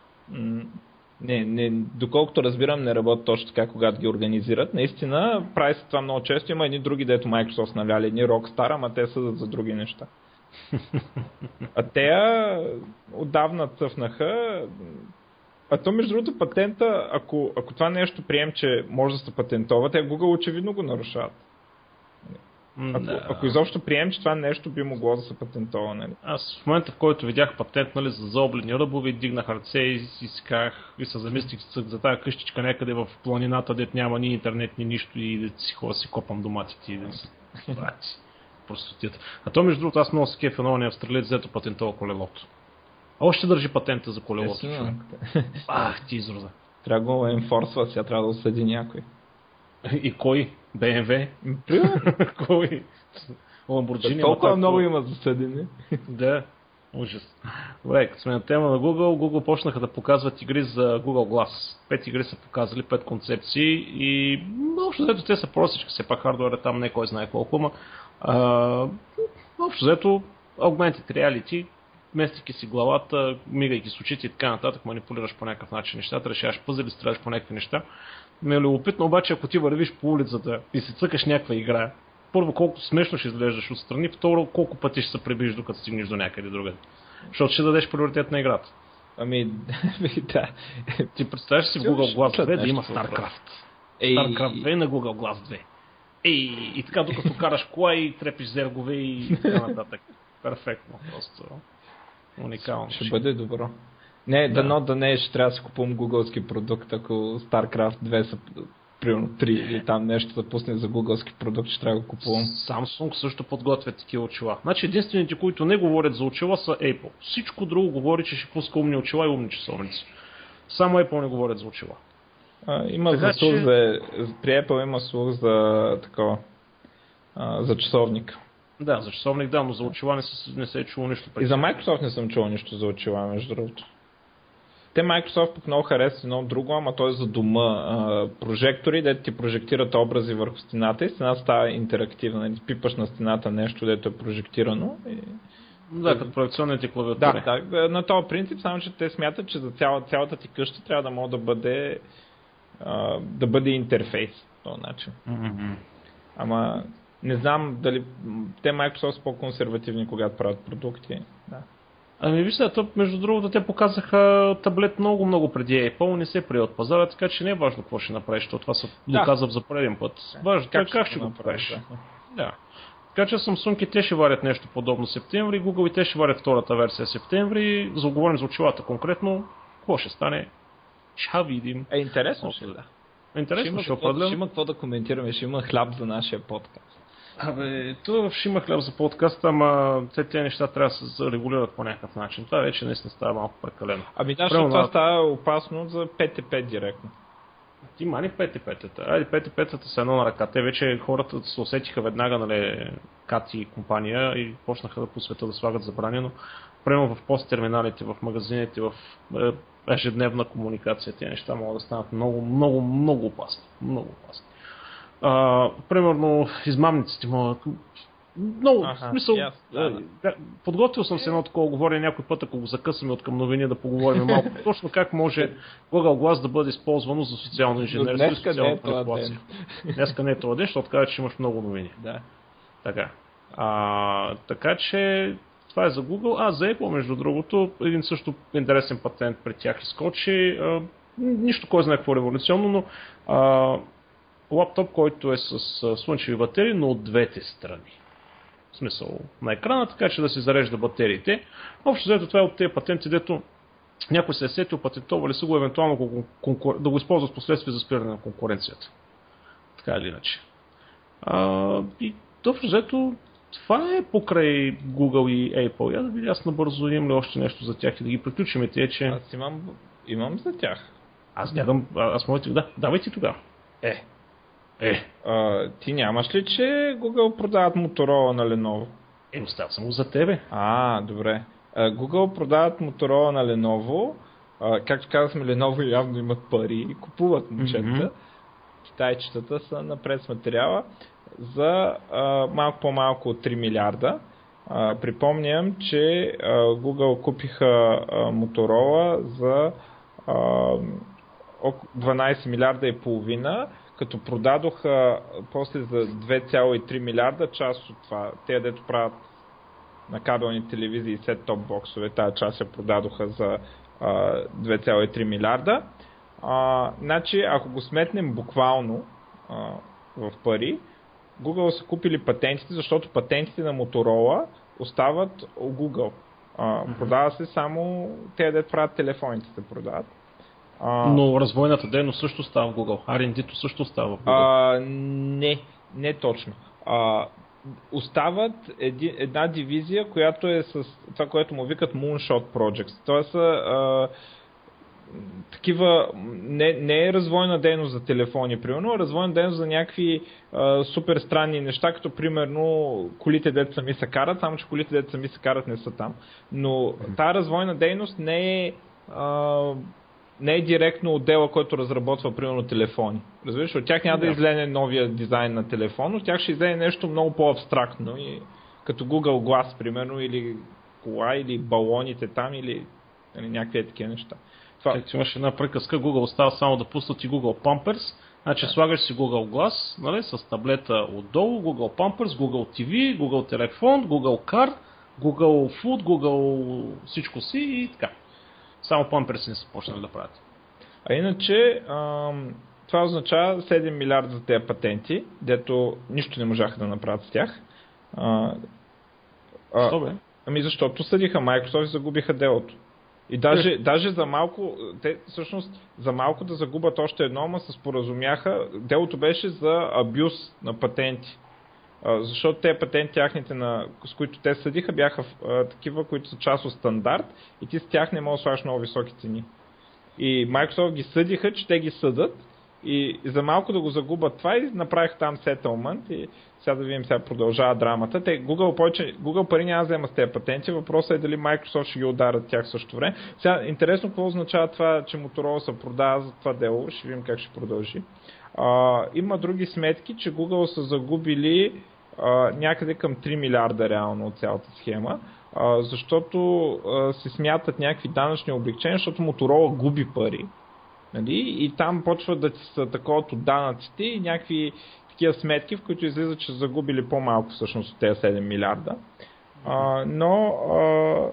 Не, не, доколкото разбирам, не работи точно така, когато ги организират. Наистина, прави се това много често. Има едни други, дето Microsoft навяли, едни Rockstar, ама те съдат за други неща. А те отдавна цъфнаха. А то, между другото, патента, ако, ако това нещо прием, че може да се патентова, те Google очевидно го нарушават. Ако, да. ако изобщо прием, че това нещо би могло да се патентова, нали? Аз в момента, в който видях патент, нали, за заоблени ръбови, дигнах ръце и си казах и се замислих за тази къщичка някъде в планината, дет няма ни интернет, ни нищо и да си хора си копам доматите и да си простотията. А то, между другото, аз много се кефа, много не австралиец, взето патентова колелото. А още държи патента за колелото. Ах, ти израза. Трябва да го енфорсва, сега трябва да осъди някой. И кой? Б М В? Кой? Ламборджини. Толкова много има засъдени. Да, ужас. Добре, като сме на тема на Google, Google почнаха да показват игри за Google Glass. Пет игри са показали, пет концепции и общо взето те са простички, все пак хардуерът там не кой знае колко, ма общо взето augmented reality, местейки си главата, мигайки с очите и така нататък, манипулираш по някакъв начин нещата, решаваш пъзели, стреляш по някакви неща. Ме е любопитно, обаче ако ти вървиш по улицата и си цъкаш някаква игра, първо колко смешно ще изглеждаш отстрани, второ колко пъти ще се приближиш докато стигнеш до някъде другаде. Защото ще дадеш приоритет на играта. Ами, да. Ти представяш си в Google Glass две да има StarCraft. StarCraft две на Google Glass две. Ей, и така докато караш кола и трепиш зергове и така нататък. Перфектно, просто уникално. Ще бъде добро. Не, да. Дано да не, ще трябва да си купувам гугълски продукт, ако StarCraft две са примерно три или там нещо да пусне за гугълски продукт, ще трябва да го купувам. Samsung също подготвят такива очила. Значи единствените, които не говорят за очила, са Apple. Всичко друго говори, че ще пуска умни очила и умни часовници. Само Apple не говорят за очила. А, има така, за, че... за, при Apple има слух за такова, а, за часовник. Да, за часовник да, но за очила не се, не се е чуло нищо. И за Microsoft не съм чул нищо за очила, между другото. Те Microsoft пък много харесват едно друго, ама то е за дома. А, прожектори, дето ти прожектират образи върху стената и стената става интерактивна. Ти пипаш на стената нещо, дето е прожектирано. И... Да, като проекционните клавиатури. Да, да, на този принцип, само че те смятат, че за цяла, цялата ти къща трябва да може да бъде а, да бъде интерфейс по този начин. Mm-hmm. Ама не знам дали те Microsoft са по-консервативни, когато правят продукти. Да. Ами вижте, то, между другото, те показаха таблет много-много преди Apple, не се прие от пазара, така че не е важно какво ще направиш, защото това се да. доказва за пореден път. Важно как, как ще го направиш. Да. да. Така че Samsung и те ще варят нещо подобно в септември, Google и те ще варят втората версия в септември, за оговорим за очилата конкретно, какво ще стане, ще видим. Е, интересно ще да. Интересно ще определено. Ще има какво да коментираме, ще има хляб за нашия подкаст. Абе, това ще има хляб за подкаста, ама тези неща трябва да се регулират по някакъв начин. Това вече наистина става малко прекалено. Ами да, защото това става опасно за пет и пет директно. Ти мани пет и пет-та. Айде пет и пет-та са едно на ръка. Те вече хората се усетиха веднага, нали, Кати и компания и почнаха да по света да слагат забрани, но прямо в посттерминалите, в магазините, в ежедневна комуникация, тези неща могат да станат много, много, много опасни. Много опасни. А, примерно, измамниците могат... Много, ага, в смисъл, yes, да, да. Подготвил съм се едно такова говоря някой път, ако го закъсаме от към новини, да поговорим малко. Точно как може Google Glass да бъде използвано за социално инженерство и социална манипулация. Днеска не е това ден, защото казва, че имаш много новини. Да. Така. А, така че това е за Google. А, за Apple, между другото, един също интересен патент при тях изкочи. А, нищо кой знае какво революционно, но а, лаптоп, който е с а, слънчеви батерии, но от двете страни. В смисъл на екрана, така че да се зарежда батериите. Общо взето това е от тези патенти, дето някой се е сетил, патентовали са го, евентуално го, конкур... да го използват последствие за спиране на конкуренцията. Така или иначе. А, и общо взето, това е покрай Google и Apple. Я да видя аз набързо, имам ли още нещо за тях и да ги приключим те, че... Аз имам, имам за тях. Аз гледам, аз моите, да, давайте тогава. Е. Е. А, ти нямаш ли, че Google продават Motorola на Lenovo? Е, оставя само за тебе. А, добре. А, Google продават Motorola на Lenovo. А, както казахме, Lenovo явно имат пари и купуват момчета. Mm-hmm. Китайчетата са напред с материала за а, малко по-малко от три милиарда. А, припомням, че а, Google купиха а, Motorola за а, дванайсет милиарда и половина, като продадоха после за две цяло и три милиарда част от това. Те, дето правят на кабелни телевизии и сет-топ боксове, тази част я продадоха за а, две цяло и три милиарда. А, значи, ако го сметнем буквално а, в пари, Google са купили патентите, защото патентите на Motorola остават у Google. А, mm-hmm. Продава се само те, дето правят телефоните, се продават. А, Но развойната дейност също става в Google. ар енд ди-то също става в Google. А, не, не точно. А, остават еди, една дивизия, която е с това, което му викат Moonshot Projects. Това са а, такива, не, не е развойна дейност за телефони, примерно, а развойна дейност за някакви а, супер странни неща, като примерно колите, дето сами се карат, само че колите, дето сами се карат, не са там. Но тази развойна дейност не е а, не е директно отдела, който разработва, примерно, телефони. Разбираш, от тях няма да, да излезе новия дизайн на телефон, от тях ще излезе нещо много по-абстрактно, и, като Google Glass, примерно, или кола, или балоните там, или, или някакви такива неща. Това... Как имаш една приказка, Google остава само да пуснат и Google Pampers, значи да. Слагаш си Google Glass, нали, с таблета отдолу, Google Pampers, Google ти ви, Google телефон, Google Car, Google Food, Google всичко си и така. Само Pampers не са почнали да правят. А иначе, ам, това означава седем милиарда за тези патенти, дето нищо не можаха да направят с тях. А, а, Що бе? Ами защото съдиха Microsoft и загубиха делото. И даже, е. даже за малко, те всъщност за малко да загубят още едно, ама се споразумяха, делото беше за абюз на патенти. А, защото те патенти тяхните, на, с които те съдиха, бяха а, такива, които са част от стандарт и ти с тях не можеш да слагаш много високи цени. И Microsoft ги съдиха, че те ги съдат и за малко да го загубят това и направиха там сетълмент и сега да видим, сега продължава драмата. Те, Google, повече, Google пари няма да взема с тези патенти, въпросът е дали Microsoft ще ги ударят тях също време. Сега, интересно какво означава това, че Motorola се продава за това дело, ще видим как ще продължи. А, има други сметки, че Google са загубили а, някъде към три милиарда реално от цялата схема, а, защото а, се смятат някакви данъчни облегчения, защото Motorola губи пари. Нали? И там почват да ти са такова от данъците и някакви такива сметки, в които излизат, че са загубили по-малко всъщност от тези седем милиарда. А, но а,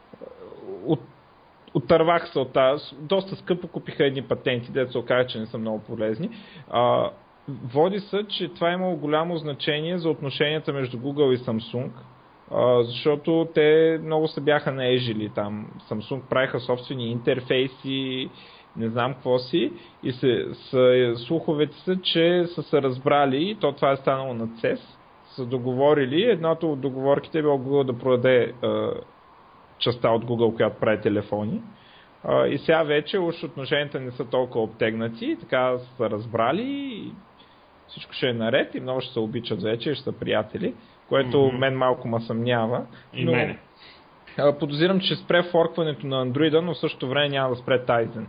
от Оттървах се от тази. Доста скъпо купиха едни патенти, дето се оказа, че не са много полезни. А, води се, че това е имало голямо значение за отношенията между Google и Samsung, а, защото те много се бяха наежили там. Samsung правиха собствени интерфейси, не знам какво си, и се, с, слуховете са, че са се разбрали, и то това е станало на цес, са договорили. Едното от договорките е било Google да продаде а, частта от Google, която прави телефони. А, и сега вече уж отношенията не са толкова обтегнати, така са разбрали и всичко ще е наред и много ще се обичат вече и ще са приятели, което mm-hmm. мен малко ме съмнява. И но, мене. А, подозирам, че спре форкването на Android, но в същото време няма да спре Tizen.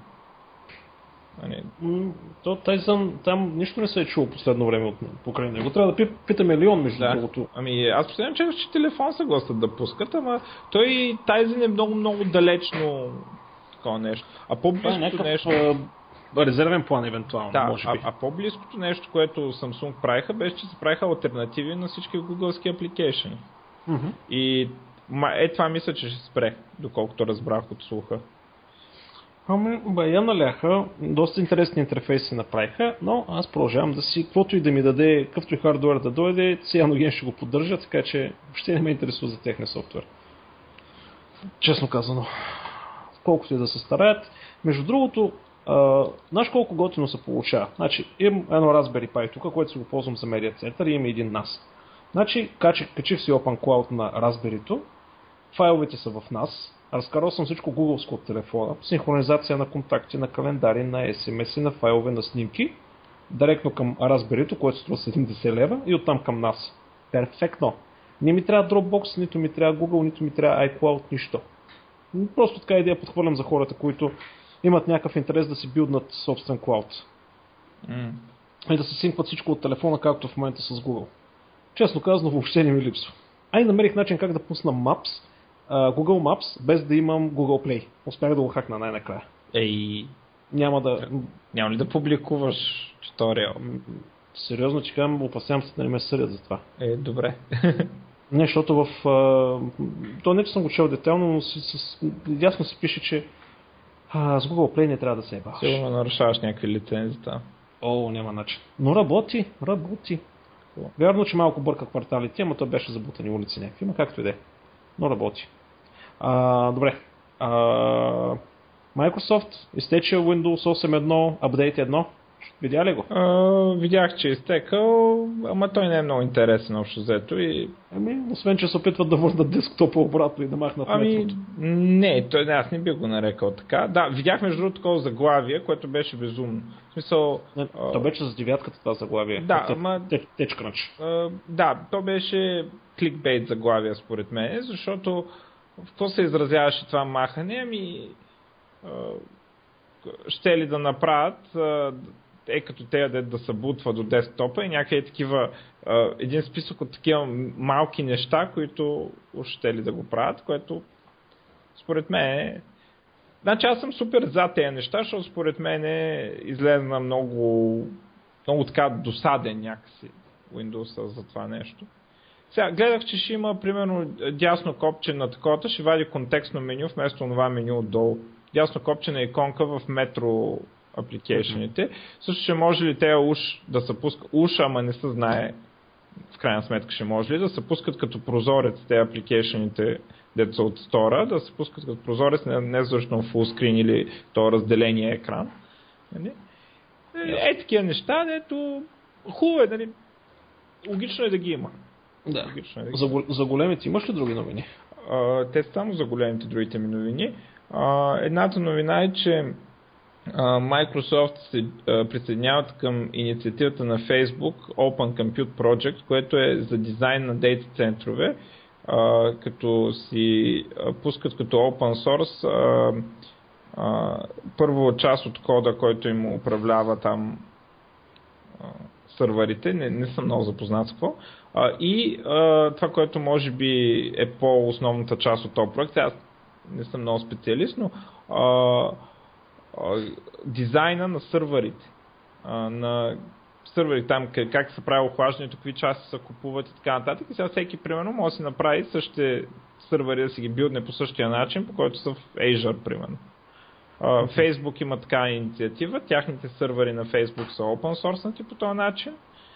То Tizen, там нищо не се е чуло последно време от покрай него. Трябва да питаме Леон, между да. другото. Ами аз последно че, че телефон се гласат да пускат, ама той Tizen е много-много далечно такова нещо. А по-близкото някакъв, нещо... А, резервен план, евентуално, да, може би. А, а по-близкото нещо, което Samsung правиха, беше, че се правиха алтернативи на всички гугълски апликейшени. Mm-hmm. И е това мисля, че ще спре, доколкото разбрах от слуха. Ами, бая наляха, доста интересни интерфейси направиха, но аз продължавам да си, каквото и да ми даде, какъвто и хардуер да дойде, Cyanogen ще го поддържа, така че въобще не ме интересува за техния софтуер. Честно казано. колкото и да се стараят. Между другото, Uh, знаеш колко готино се получава? Значи, имам едно Raspberry Pi тук, което си го ползвам за Media Center и има един нас. Значи, качих, качих си OpenCloud на Raspberry-то, файловете са в нас, разкарал съм всичко гугълско от телефона, синхронизация на контакти, на календари, на ес ем ес, на файлове, на снимки, директно към Raspberry-то, което струва седемдесет лева и оттам към нас. Перфектно! Не ми трябва Dropbox, нито ми трябва Google, нито ми трябва iCloud, нищо. Просто така идея подхвърлям за хората, които имат някакъв интерес да си билднат собствен клауд. Mm. И да се синкват всичко от телефона, както в момента с Google. Честно казано, въобще не ми липсва. Ай, намерих начин как да пусна Maps, uh, Google Maps, без да имам Google Play. Успях да го хакна най-накрая. Ей... Няма да... Няма ли да публикуваш туториал? Сериозно, че казвам, опасявам се да не ме съдят за това. Е, добре. Не, защото в... Uh, то не, че съм го чел детайлно, но с, с, ясно се пише, че А, с Google Play не трябва да се ебаваш. Сигурно нарушаваш някакви лицензи там. О, няма начин. Но работи, работи. Вярно, че малко бърка кварталите, ама то беше забутани улици някакви, но както и да е. Но работи. А, добре. А, Microsoft изтече Windows осем точка едно, апдейт едно. Видя ли го? А, видях, че е изтекал, ама той не е много интересен общо взето и... Ами, освен, че се опитват да върнат десктопа обратно и да махнат ами, метрото. Не, той, аз не бих го нарекал така. Да, видях между другото такова заглавие, което беше безумно. В смисъл... Не, то беше за девятката това заглавие. Да, ама... Течканач. Да, то беше кликбейт заглавие според мен, защото в какво се изразяваше това махане? Ами... Ще ли да направят... е като те да, да се бутва до десктопа и някакви такива, един списък от такива малки неща, които още ли да го правят, което според мен е... Значи аз съм супер за тези неща, защото според мен е излезна много, много така досаден някакси Windows за това нещо. Сега гледах, че ще има примерно дясно копче на такова, ще вади контекстно меню вместо това меню отдолу. Дясно копче на иконка в метро апликейшените. Mm-hmm. Също ще може ли те уж да се пускат, уж, ама не се знае в крайна сметка ще може ли да се пускат като прозорец те апликейшените деца от стора, да се пускат като прозорец, не, не защото фулскрин или то разделение екран. Нали? Е, е такива неща, дето хубаво е, нали? Логично е да ги има. Да. Логично е да ги за, за големите имаш ли други новини? А, те само за големите другите ми новини. А, едната новина е, че Microsoft се присъединяват към инициативата на Facebook Open Compute Project, което е за дизайн на дейта центрове, като си пускат като open source първо част от кода, който им управлява там сървърите, не, не съм много запознат с какво, и това, което може би е по-основната част от този проект, аз не съм много специалист, но дизайна на сървърите. На сървъри там как се прави охлаждането, какви части се купуват и така нататък. И сега всеки примерно може да си направи същите сървъри да си ги билдне по същия начин, по който са в Azure примерно. Facebook има така инициатива, тяхните сървъри на Facebook са open source по този начин.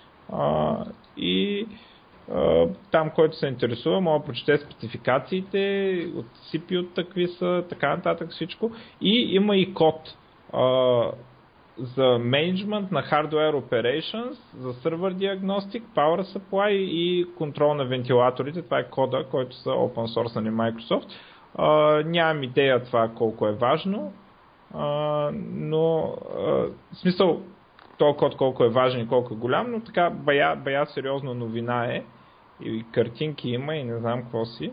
И там, който се интересува, може да прочете спецификациите от си пи ю какви са, така нататък всичко. И има и код а, за менеджмент на Hardware Operations, за Server Diagnostic, Power Supply и контрол на вентилаторите. Това е кода, който са open source на Microsoft. А, нямам идея това колко е важно, а, но а, в смисъл този код колко е важен и колко е голям, но така бая, бая сериозна новина е. И картинки има и не знам какво си.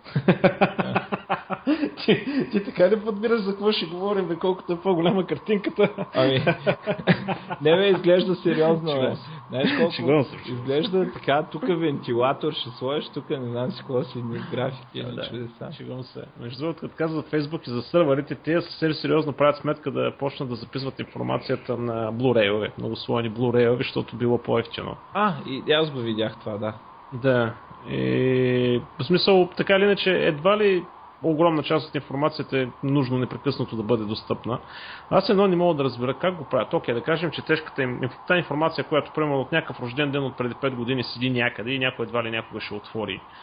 ти, ти така не подбираш за какво ще говорим, бе, колкото е по-голяма картинката. Ами, не бе, изглежда сериозно, бе. Знаеш колко изглежда така, тук вентилатор ще сложиш, тук не знам си какво си, ни графики, ни чудеса. Шегувам се. Между другото, като казват за Facebook и за сървърите, те съвсем сериозно правят сметка да почнат да записват информацията на Blu-ray-ове, многослойни Blu-ray-ове, защото било по-евтино. А, и аз го видях това, да. Да. И, в смисъл, така или иначе, едва ли огромна част от информацията е нужно непрекъснато да бъде достъпна. Аз едно не мога да разбера как го правят. Окей, да кажем, че тежката им, тази информация, която приема от някакъв рожден ден от преди пет години седи някъде и някой едва ли някога ще отвори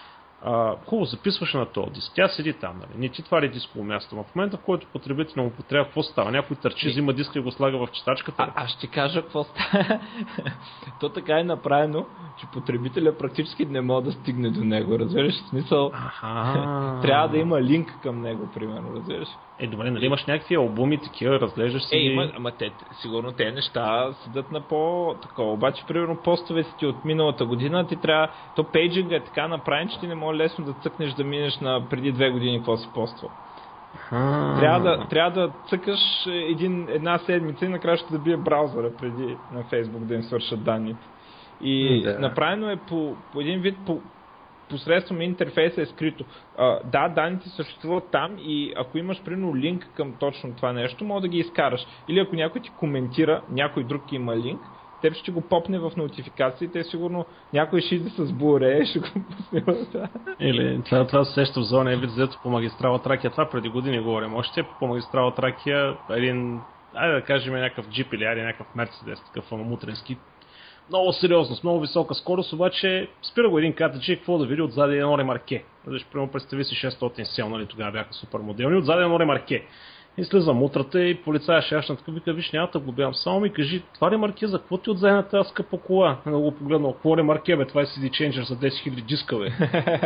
А, хубаво, записваш на този диск. Тя седи там, нали? Не ти твари дисково място. В момента, в който потребител му потребва, какво става? Някой търчи, взима диска и го слага в читачката. А, аз ще кажа какво става. То така е направено, че потребителя практически не може да стигне до него. Разбираш? В смисъл, трябва да има линк към него, примерно. Разбираш? Е, добре, нали имаш някакви албуми, такива, разглеждаш си. Е, има, ама те, сигурно те неща седат на по-такова. Обаче, примерно, постовете ти от миналата година, ти трябва, то пейджинга е така направен, че ти не може лесно да цъкнеш да минеш на преди две години какво си поствал. Трябва да, трябва да цъкаш един, една седмица и накрая ще да бие браузъра преди на Фейсбук да им свършат данните. И да. Направено е по, по един вид, по, посредством интерфейса е скрито. А, да, данните съществуват там и ако имаш примерно линк към точно това нещо, може да ги изкараш. Или ако някой ти коментира, някой друг има линк, теб ще го попне в нотификациите, сигурно някой ще иде с Blu-ray и ще го пусне. Или това, това се сеща в зона е вид взето по магистрала Тракия. Това преди години говорим. Още по магистрала Тракия един, айде да кажем някакъв джип или айде някакъв Мерцедес, такъв мутренски. Много сериозно, с много висока скорост, обаче спира го един катъче, какво да види отзади едно ремарке. Значи, примерно представи си шестстотин сел, нали, тогава бяха супер моделни, отзади едно ремарке. И слиза мутрата и полицая шашна така, вика, виж, няма да го бявам, само ми кажи, това ремарке за какво ти отзади на тази скъпа кола? Не го погледнал, какво ремарке, бе, това е си ди Changer за десет хиляди диска, бе.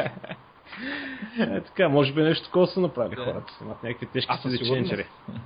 Е, така, може би нещо такова се направи хората, имат някакви тежки си ди Changer-и.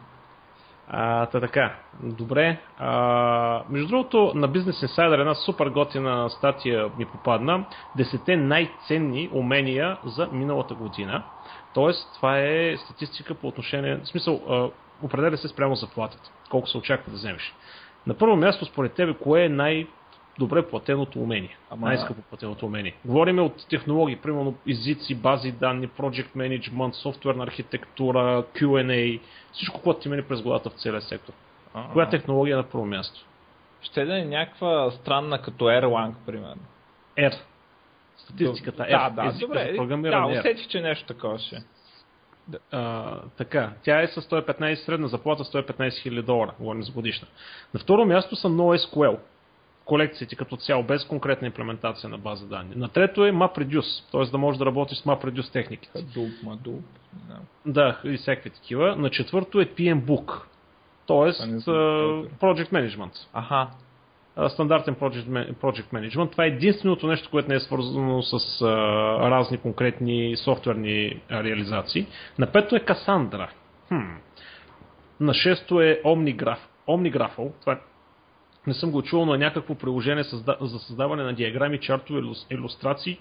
А, та така, добре. А, между другото, на Business Insider една супер готина статия ми попадна. десетте най-ценни умения за миналата година. Тоест, това е статистика по отношение, в смисъл, а, определя се спрямо заплатата. Колко се очаква да вземеш. На първо място, според тебе, кое е най-добре платеното умение? Ама... Най-скъпо платеното умение. Говориме от технологии, примерно езици, бази данни, project management, софтуерна архитектура, кю енд ей, всичко, което ти мине през главата в целия сектор. А-а. Коя технология е на първо място? Ще да е някаква странна като Erlang, примерно. R. Статистиката R. Да, да, добре. Да, усетих, че нещо такова ще. Да, а, така, тя е с сто и петнайсет средна заплата, сто и петнайсет хиляди долара, говорим за годишна. На второ място са NoSQL. Колекциите като цяло, без конкретна имплементация на база данни. На трето е MapReduce, т.е. да можеш да работиш с MapReduce техниките. Hadoop, Hadoop. Да, и всякакви такива. На четвърто е пи ем Book, т.е. Project Management. Аха. Стандартен project, project Management. Това е единственото нещо, което не е свързано с а, разни конкретни софтуерни а, реализации. На пето е Cassandra. Хм. На шесто е Omnigraph. Omnigraphal. Това е, не съм го чувал, но е някакво приложение за създаване на диаграми, чартове, илюстрации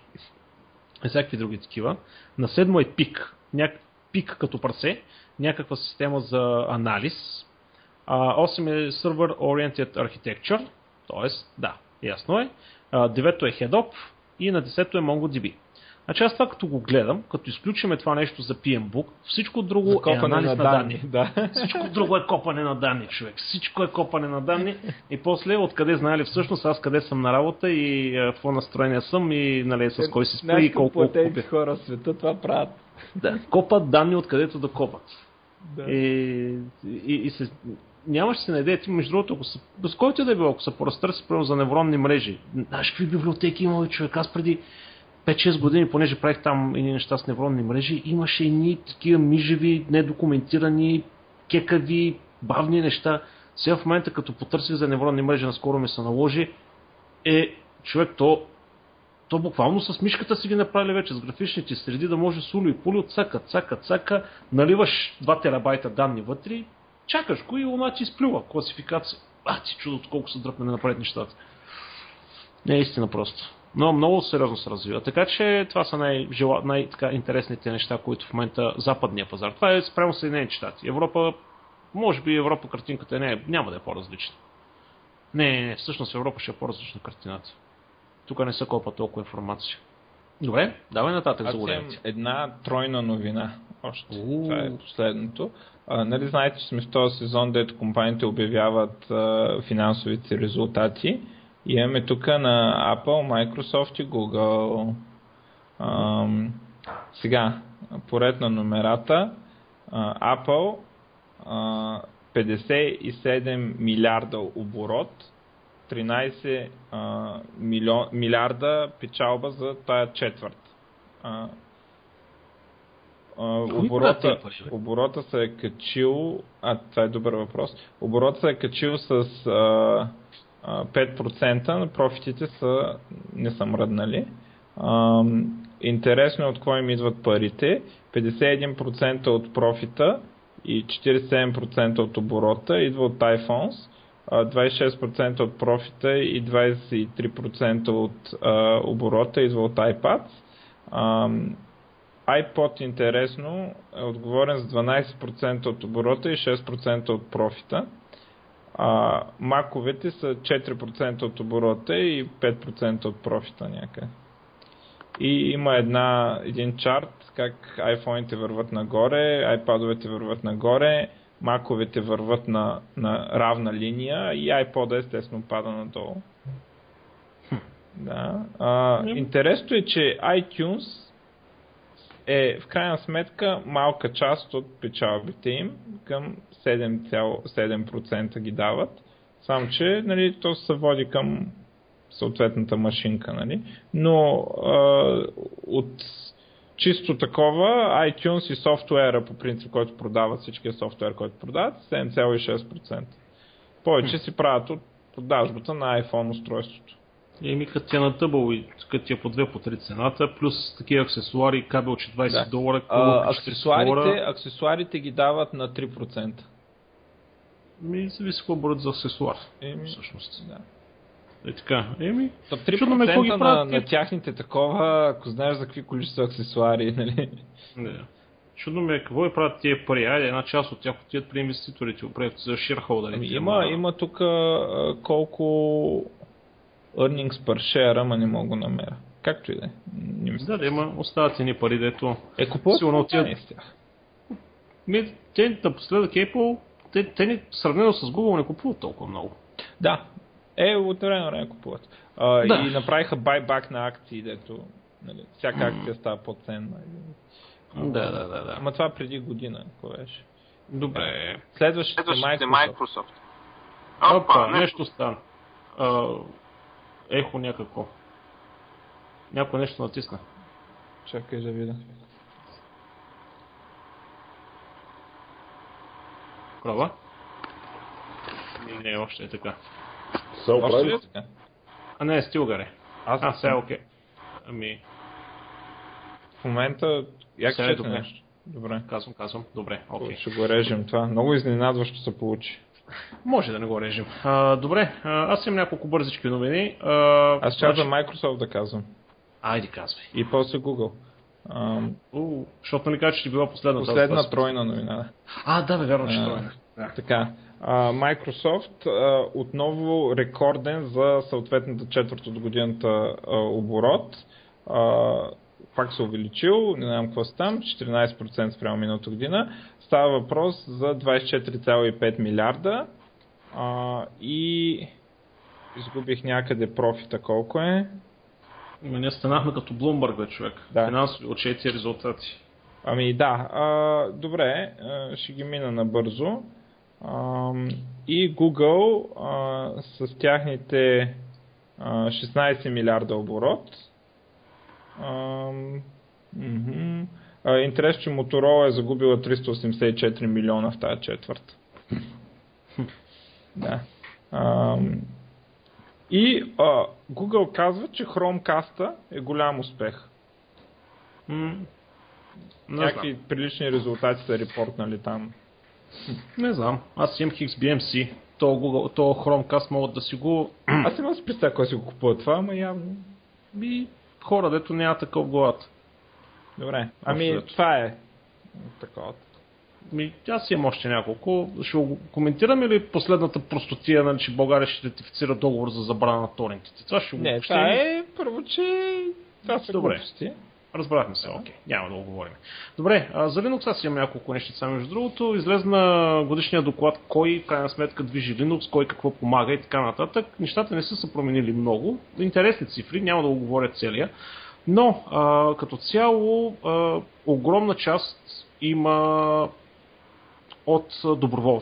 и всякакви други такива. На седмо е пик. Няк... Пик като прасе. Някаква система за анализ. А, осем е Server Oriented Architecture. Тоест, да, ясно е. А, девето е Head-Up и на десето е MongoDB. Значи аз това като го гледам, като изключиме това нещо за пи ем Book, всичко друго е анализ на, на данни. данни. Да. Всичко друго е копане на данни, човек. Всичко е копане на данни. И после откъде знали всъщност аз къде съм на работа и в какво настроение съм и нали, с кой си спри и колко купя. Хора в света това правят. Да, копат данни откъдето да копат. Да. И, и, и се... Нямаш си на идея, ти между другото, ако са, с който да е било, ако се поразтърси примерно за невронни мрежи, знаеш какви библиотеки има човек, аз преди пет-шест години, понеже правих там едни неща с невронни мрежи, имаше едни такива мижеви, недокументирани, кекави, бавни неща. Сега в момента, като потърсих за невронни мрежи, наскоро ми се наложи, е, човек, то, то буквално с мишката си ги направили вече, с графичните среди, да може с уло и пули от цака, цака, цака, наливаш два терабайта данни вътре, чакаш го и она ти изплюва класификация. А, ти чудото колко са дръпнали напред нещата. Не е истина просто. Но много сериозно се развива. Така че това са най-интересните най- неща, които в момента западния пазар. Това е спрямо Съединените щати. Европа, може би Европа картинката не е, няма да е по-различна. Не, не, не, всъщност в Европа ще е по-различна картината. Тук не се копа толкова информация. Добре, давай нататък за големите. Една тройна новина още. Uh. Това е последното. А, нали знаете, че сме в този сезон, дето компаниите обявяват а, финансовите резултати. И имаме тук на Apple, Microsoft и Google. А, сега, поред на номерата. А, Apple а, петдесет и седем милиарда оборот, тринайсет а, милион, милиарда печалба за тая четвърт. А, а, оборота, оборота се е качил... А, това е добър въпрос. Оборота се е качил с а, а, пет процента, но профитите са, не са мръднали. А, интересно е от кой им идват парите. петдесет и един процента от профита и четиридесет и седем процента от оборота идва от iPhones, двадесет и шест процента от профита и двадесет и три процента от а, оборота идва от iPads. А, iPod, интересно, е отговорен за дванадесет процента от оборота и шест процента от профита. А, Маковете са четири процента от оборота и пет процента от профита някъде. И има една, един чарт, как iPhone-ите върват нагоре, iPad-овете върват нагоре, Mac-овете върват на, на равна линия и iPod естествено пада надолу. Да. А, интересно е, че iTunes е в крайна сметка малка част от печалбите им, към седем цяло и седем процента ги дават, само че нали, то се води към съответната машинка, нали? Но а, от чисто такова iTunes и софтуера по принцип, който продават, всичкия софтуер, който продават, седем цяло и шест процента. Повече си правят от продажбата на iPhone устройството. И ми като тя на тъбъл и като тя по две по три цената, плюс такива аксесуари, кабелче двадесет да. долара, а, аксесуарите, аксесуарите ги дават на три процента. Ми зависи какво бъдат за аксесуар. Еми, всъщност. Да. Е така. Еми, то три процента на, на, на тяхните такова, ако знаеш за какви количества аксесуари, нали? Не. Чудно ми е какво и правят тия пари. Айде, една част от тях отиват при инвеститорите, опред за shareholder. Ами, има, има тук колко earnings per share, ама не мога да намеря. Както и да е. Да, да има, остават едни пари, дето... Е, купуват сигурно отиват с тях. Ми, те напоследък Apple, те, те не, сравнено с Google не купуват толкова много. Да. Е, от време на време купуват. А, да. И направиха байбак на акции, дето нали, всяка акция става по-ценна. Да, да, да, да. Ама това преди година, кое беше? Добре. Следващите Следващите Microsoft. Microsoft. Опа, Опа, нещо, нещо стана. А, ехо някакво. Някой нещо натисна. Чакай да видя. Права? Не, още е така. Се оправи? А не, стилгаре. Аз а, сега е окей. Ами... В момента... Як сега е добре. нещо? Добре. Казвам, казвам. Добре, окей. Okay. Ще го режем това. Много изненадващо се получи. Може да не го режем. А, добре, а, аз имам няколко бързички новини. А, аз ще значи... за Microsoft да казвам. Айде, казвай. И после Google. А, У, защото не кажа, че ти била последна. Последна тройна новина. А, да, бе, вярно, че тройна. Да. Така. Uh, Microsoft uh, отново рекорден за съответната четвърт от годината uh, оборот. Uh, пак се увеличил, не знам какво са там, четиринадесет процента спрямо миналата година. Става въпрос за двадесет и четири цяло и пет милиарда uh, и изгубих някъде профита колко е. Ама ние станахме като Bloomberg, бе, човек. Да. Финансови отчети и резултати. Ами да, uh, добре, uh, ще ги мина набързо. Uh, и Google uh, с тяхните uh, шестнадесет милиарда оборот. Uh, uh-huh. uh, Интерес, че Motorola е загубила триста осемдесет и четири милиона в тази четвърт. Да. Uh, и uh, Google казва, че Chromecast е голям успех. Mm. Някакви прилични резултати са репортнали там. Не знам. Аз имам Икс Би Ем Си. То, Google, то Chromecast могат да си го... Аз имам си представя кой си го купува това, ама явно... Би хора, дето няма такъв в главата. Добре. Ами Абсолютно. Това е такова. Ми, аз имам още няколко. Ще го коментираме ли последната простотия, нали, че България ще ратифицира договор за забрана на торентите? Това ще го Не, това е първо, че това са Добре. глупости. Разбрахме се, окей. Okay. Няма да го говорим. Добре, а за Linux аз имам няколко нещица. Между другото, излезна годишния доклад кой в крайна сметка движи Linux, кой какво помага и така нататък. Нещата не са се променили много. Интересни цифри, няма да го говоря целия. Но а, като цяло а, огромна част има от доброволци.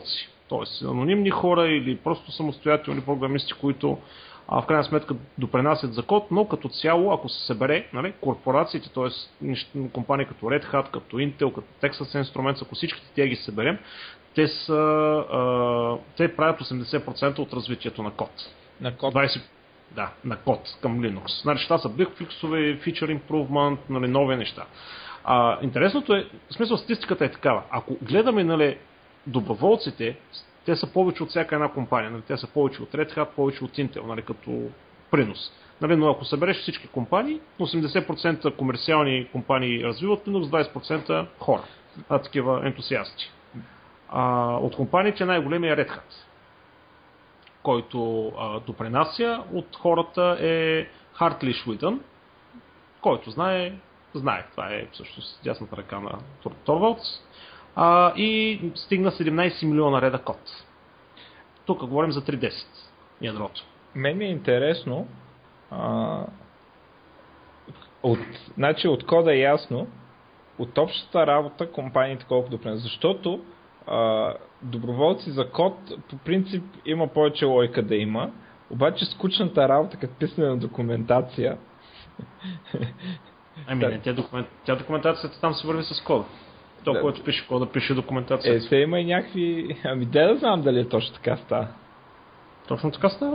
Тоест анонимни хора или просто самостоятелни програмисти, които а, в крайна сметка допринасят за код, но като цяло, ако се събере, нали, корпорациите, т.е. компании като Red Hat, като Intel, като Texas Instruments, ако всичките тя ги съберем, те, са, а, те правят осемдесет процента от развитието на код. На код? двайсет Да, на код към Linux. Нали, неща са бигфиксове, feature improvement, нали, нови неща. А, интересното е, в смисъл статистиката е такава. Ако гледаме, нали, доброволците, те са повече от всяка една компания. Нали, те са повече от Red Hat, повече от Intel, нали, като принос. Нали, но ако събереш всички компании, осемдесет процента комерциални компании развиват Linux, двайсет процента хора, а такива ентусиасти. А, от компаниите най-големия Red Hat, който а, допринася. От хората е Hartley Schweden, който знае, знае, това е всъщност дясната ръка на Торвалдс, а, и стигна седемнайсет милиона реда код. Тук говорим за три десет ядрото. Мен ми е интересно, а, от, значи от кода е ясно, от общата работа компаниите колко допринасят, защото а, доброволци за код по принцип има повече лойка да има, обаче скучната работа като писане на документация. Ами не, тя, документ... тя документацията там се върви с кода. То, да. Който пише кода, пише документацията. Е, се има и някакви... Ами де да знам дали е точно така става. Точно така става.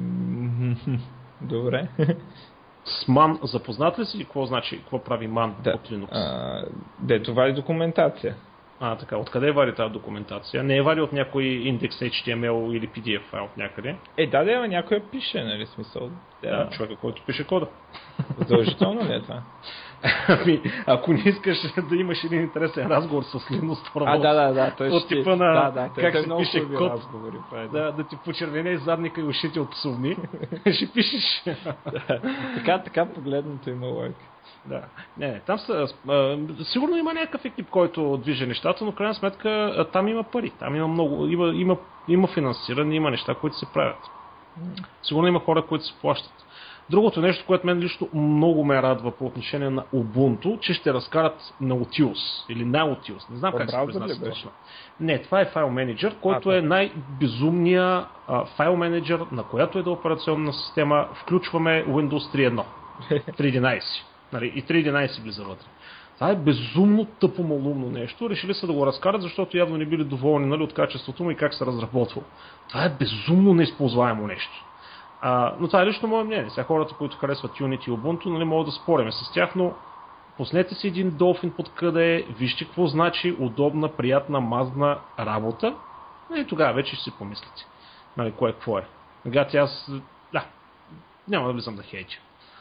Добре. С ман запознат ли си и какво значи, какво прави ман да. от Linux? А, де, това е документация. А, така. Откъде вади тази документация? Не е вади от някой индекс Ейч Ти Ем Ел или Пи Ди Еф файл от някъде? Е, да, да, някой пише, нали, смисъл. Да, да, човека, който пише кода. Задължително ли е това? Ами, ако не искаш да имаш един интересен разговор с Linux Torvalds, а, да, да, да, той от ще... типа на да, да, как той се пише код, разговори, да, да ти почервене задника и ушите от псовни, ще пишеш. Да, така, така погледнато има лойка. Да. Не, не, там са, а, сигурно има някакъв екип, който движи нещата, но в крайна сметка а, там има пари, там има много, има, има, има финансиране, има неща, които се правят. Сигурно има хора, които се плащат. Другото нещо, което мен лично много ме радва по отношение на Ubuntu, че ще разкарат Nautilus или Nautilus. Не знам По как се произнася точно. Не, това е файл менеджер, който а, е най-безумния а, файл менеджер, на която е да операционна система. Включваме Windows три точка едно, три единайсет. Нали, и три единайсет влиза вътре. Това е безумно тъпо малумно нещо. Решили са да го разкарат, защото явно не били доволни, нали, от качеството му и как се разработва. Това е безумно неизползваемо нещо. А, но това е лично мое мнение. Сега хората, които харесват Unity и Ubuntu, нали, могат да спориме с тях, но пуснете си един Dolphin подкъде е, вижте какво значи удобна, приятна, мазна работа, и тогава вече ще си помислите. Нали, кое какво е. Гати, аз... Да, няма да влизам да хейтя.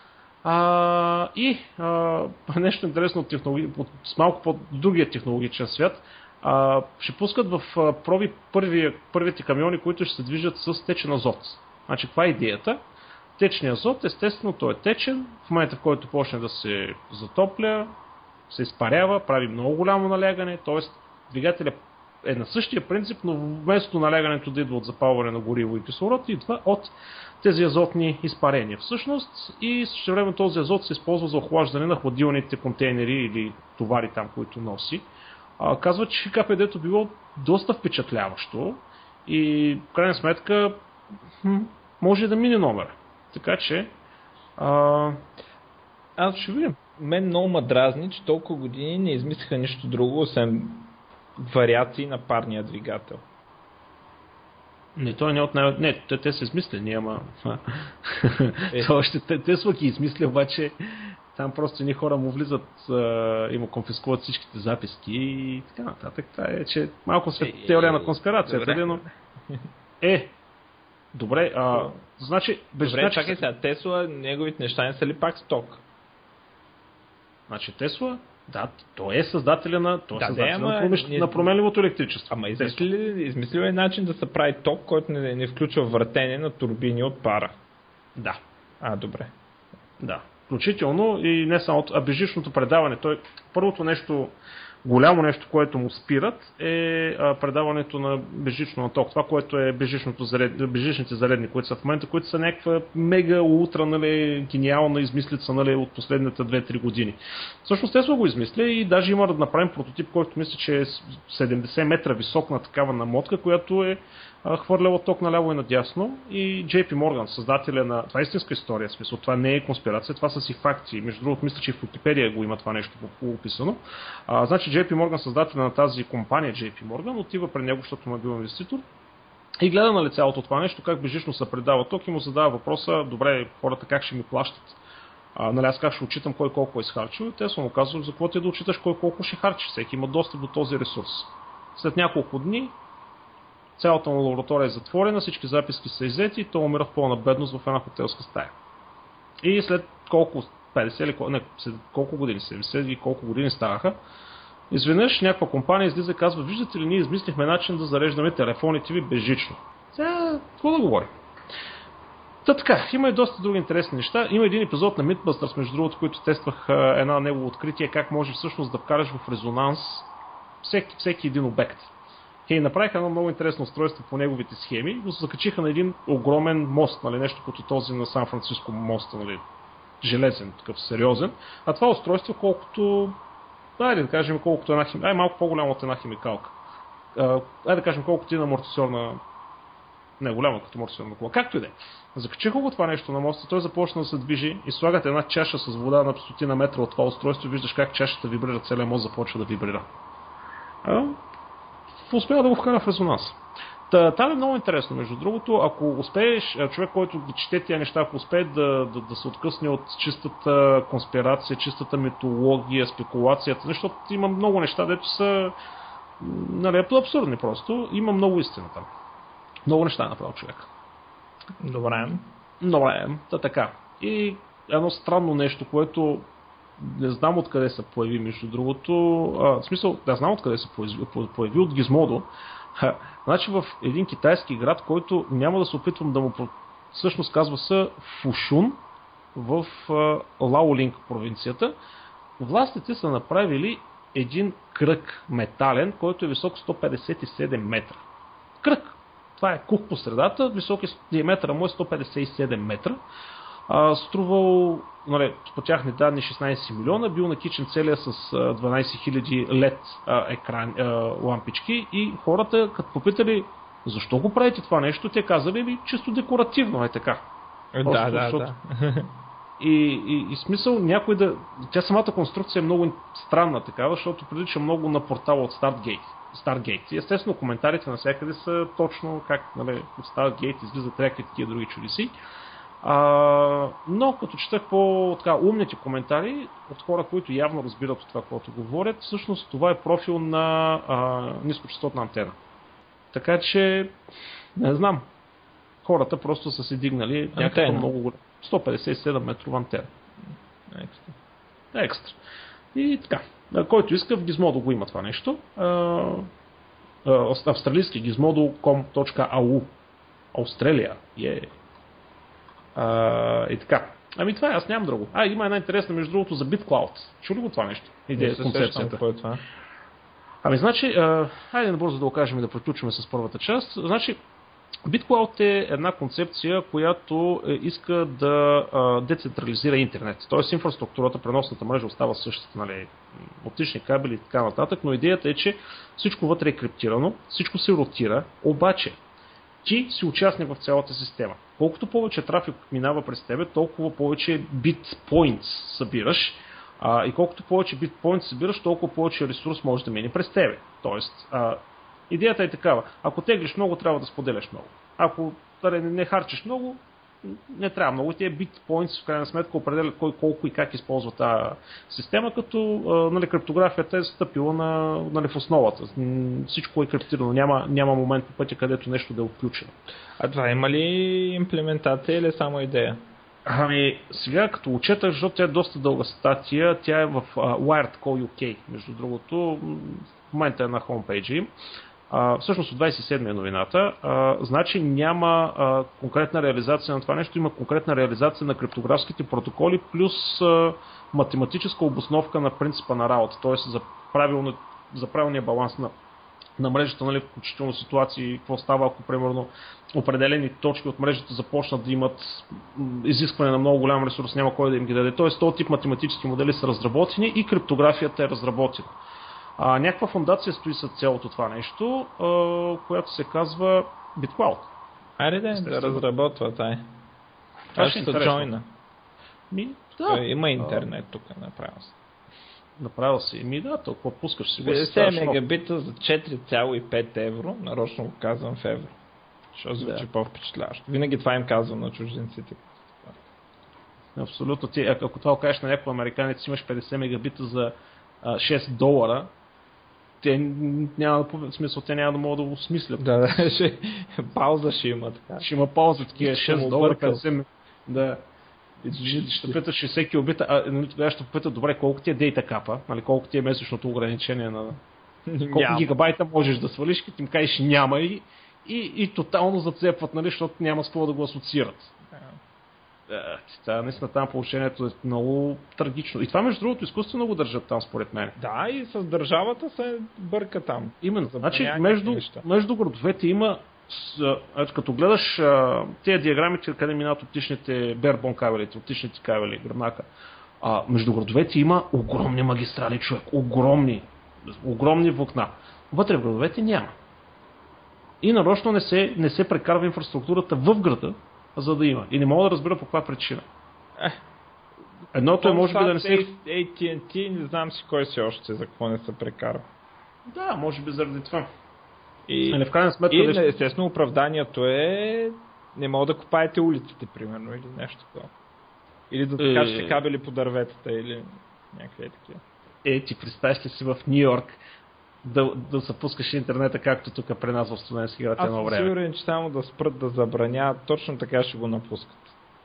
А, и а, нещо интересно от, технологи... от с малко по-другия технологичен свят. А, ще пускат в а, проби първи, първите камиони, които ще се движат с течен азот. Значи, каква е идеята? Течният азот, естествено, той е течен. В момента, в който почне да се затопля, се изпарява, прави много голямо налягане, т.е. двигателя е на същия принцип, но вместо налягането да идва от запалване на гориво и кислород, идва от тези азотни изпарения. Всъщност и същевременно този азот се използва за охлаждане на хладилните контейнери или товари там, които носи. А, казва, че Ка Пе Дето било доста впечатляващо и в крайна сметка може да мине номер. Така че а... аз ще видим. Мен много ма дразни, че толкова години не измислиха нищо друго, освен вариации на парния двигател. Не, той не от най... Не, те, те са измислени, ама... Е. още, те, те са ги измисли, обаче там просто ни хора му влизат а, и му конфискуват всичките записки и така нататък. Това е, че малко се е, теория на конспирацията, е, но... Е, добре, а, значи... Добре, значи, чакай сега, Тесла, неговите неща не са ли пак сток? Значи Тесла, да, той е създателя на, той е да, създателя ама, на, промиш... не... на променливото електричество. Ама измислили, измислили е начин да се прави ток, който не, не включва въртене на турбини от пара. Да. А, добре. Да. Включително и не само, а безжичното предаване. Той, първото нещо, Голямо нещо, което му спират, е а, предаването на безжично на ток. Това, което е заред... безжичните зарядни, които са в момента, които са някаква мега, ултра, нали, гениална измислица, нали, от последните две-три години. Всъщност те са го измислили и даже има да направим прототип, който мисля, че е седемдесет метра висок на такава намотка, която е а, хвърляла ток наляво и надясно. И Джей Пи Морган, създателя на... Това е истинска история, в смисъл. Това не е конспирация, това са си факти. Между другото, мисля, че в Википедия го има това нещо описано. А, значи Джей Пи Морган, създателя на тази компания Джей Пи Морган, отива при него, защото му е бил инвеститор и гледа на цялото това нещо, как безжично се предава ток и му задава въпроса: добре, хората как ще ми плащат? А, нали, аз как ще отчитам кой колко е изхарчил? И те са му казват: за какво ти да отчиташ кой колко ще харчи? Всеки има достъп до този ресурс. След няколко дни цялата му лаборатория е затворена, всички записки са иззети и той умира в пълна бедност в една хотелска стая. И след колко петдесет или не, колко години, седемдесет и колко години ставаха, изведнъж някаква компания излиза и казва: виждате ли, ние измислихме начин да зареждаме телефоните ви безжично. Сега, какво да говорим? Та така, има и доста други интересни неща. Има един епизод на Mythbusters, между другото, който тествах една негово откритие, как може всъщност да вкараш в резонанс всеки, всеки един обект. И направиха едно много интересно устройство по неговите схеми, но се закачиха на един огромен мост, нали, нещо като този на Сан Франциско мост, нали, железен, такъв сериозен. А това устройство, колкото, айде да кажем, колкото една химикалка, ай, малко по-голямо от една химикалка. Айде да кажем, колкото един амортисьорна, не голяма като амортисьорна кола, както и да е. Закачиха го това нещо на моста, той започна да се движи и слагат една чаша с вода на стотина метра от това устройство и виждаш как чашата вибрира, целият мост започва да вибрира. А? Успява да го вкара в резонанс. Та е много интересно, между другото, ако успееш, човек, който ги чете тия неща, ако успее да, да, да се откъсне от чистата конспирация, чистата митология, спекулацията, защото има много неща, дето са, нали, абсурдни просто, има много истина там. Много неща е направил човек. Добре. Добре, та така. И едно странно нещо, което не знам откъде се появи, между другото. А, в смисъл, да знам откъде се появи, появи от Gizmodo. Ха, значи в един китайски град, който няма да се опитвам да му... Всъщност казва се Фушун в Лаолинг провинцията. Властите са направили един кръг метален, който е висок сто петдесет и седем метра. Кръг. Това е кух по средата, високи диаметъра му е сто петдесет и седем метра. А, струвал, нали, по тяхни данни шестнайсет милиона, бил накичен целия с дванайсет хиляди лед а, екран, а, лампички и хората, като попитали защо го правите това нещо, те казали: ли чисто декоративно е така. Да, Просто, да, защото... да. И, и, и смисъл някой да... Тя самата конструкция е много странна такава, защото прилича много на портала от Stargate. Stargate. И естествено коментарите навсякъде са точно как, нали, от Stargate излизат някакви такива други чудеси. А, но като четах по-така умните коментари от хора, които явно разбират от това, което говорят, всъщност това е профил на а, нискочастотна антена. Така че, не знам, хората просто са си дигнали някаква много голяма сто петдесет и седем метрова антена. Екстра. Екстра. И така, който иска, в Gizmodo го има това нещо. А, а, австралийски gizmodo точка com точка a u Австралия. Yeah. Uh, и така. Ами това е, аз нямам друго. А, има една интересна, между другото, за BitCloud. Чули го това нещо? Идея, концепцията. Кой е това? Ами значи, uh, хайде набързо да го кажем и да приключим с първата част. Значи, BitCloud е една концепция, която иска да uh, децентрализира интернет. Тоест инфраструктурата, преносната мрежа остава същата, нали, оптични кабели и така нататък, но идеята е, че всичко вътре е криптирано, всичко се ротира, обаче ти си участник в цялата система. Колкото повече трафик минава през тебе, толкова повече битпоинтс събираш. А, и колкото повече битпоинтс събираш, толкова повече ресурс може да мине през тебе. Тоест, а, идеята е такава. Ако теглиш много, трябва да споделяш много. Ако не, не харчиш много, не трябва много. Тия битпоинтс в крайна сметка определят кой колко и как използва тази система, като а, нали, криптографията е стъпила на, нали, в основата. Всичко е криптирано. Няма, няма момент по пътя, където нещо да е отключено. А това има ли имплементация или само идея? Ами, сега като учетах, защото тя е доста дълга статия, тя е в uh, Wired.co ю кей, между другото, в момента е на хомпейджа им. Uh, всъщност от двайсет и седми е новината. Uh, значи няма uh, конкретна реализация на това нещо, има конкретна реализация на криптографските протоколи, плюс uh, математическа обосновка на принципа на работа, т.е. за правилно за правилния баланс на, на мрежата, нали, включително ситуации, какво става, ако примерно определени точки от мрежата започнат да имат изискване на много голям ресурс, няма кой да им ги даде. Тоест, този тип математически модели са разработени и криптографията е разработена. А, някаква фундация стои с цялото това нещо, а, която се казва BitCloud. Айде да, да разработва тай. Това ще е джойна. Ми, да. Има интернет тук, направо се. Направо си. Ми да, толкова пускаш си. петдесет мегабита за четири цяло и пет евро, нарочно го казвам в евро. Защото звучи да. По-впечатляващо. Винаги това им казвам на чужденците. Абсолютно. Ти, ако това кажеш на някой американец, имаш петдесет мегабита за а, шест долара, те няма в смисъл, те няма да могат да го осмислят. Да, да, ще, пауза ще има така. Ще има пауза, такива шест долара, петдесет да. И ще питаш шейсет килобита, а нали, тогава ще попита, добре, колко ти е дейта капа, нали, колко ти е месечното ограничение на... Колко няма. Гигабайта можеш да свалиш, като им кажеш няма и, и, и тотално зацепват, нали, защото няма с какво да го асоциират. Да, да, наистина там положението е много трагично. И това, между другото, изкуствено го държат там, според мен. Да, и с държавата се бърка там. Именно. Значи, между, между градовете има, ето като гледаш а, тези диаграмите, къде минат оптичните бербон кабелите, оптичните кабели, гръбнака, а, между градовете има огромни магистрали, човек. Огромни. Огромни влакна. Вътре в градовете няма. И нарочно не се, не се прекарва инфраструктурата в града, за да има. И не мога да разбера по каква причина. Е, Едното е може би да не се... Ей Ти Ен Ти, не знам си кой си още, за какво не се прекарва. Да, може би заради това. И, Али, в крайна сметка, и да... естествено оправданието е не мога да копаете улиците, примерно, или нещо такова. Или да закачате кабели по дърветата, или някакви такива. Е, ти представяш ли си в Ню Йорк да, да запускаш интернета, както тук при нас в студентски град едно време? Аз съм сигурен, че само да спрат да забраняват, точно така ще го напускат.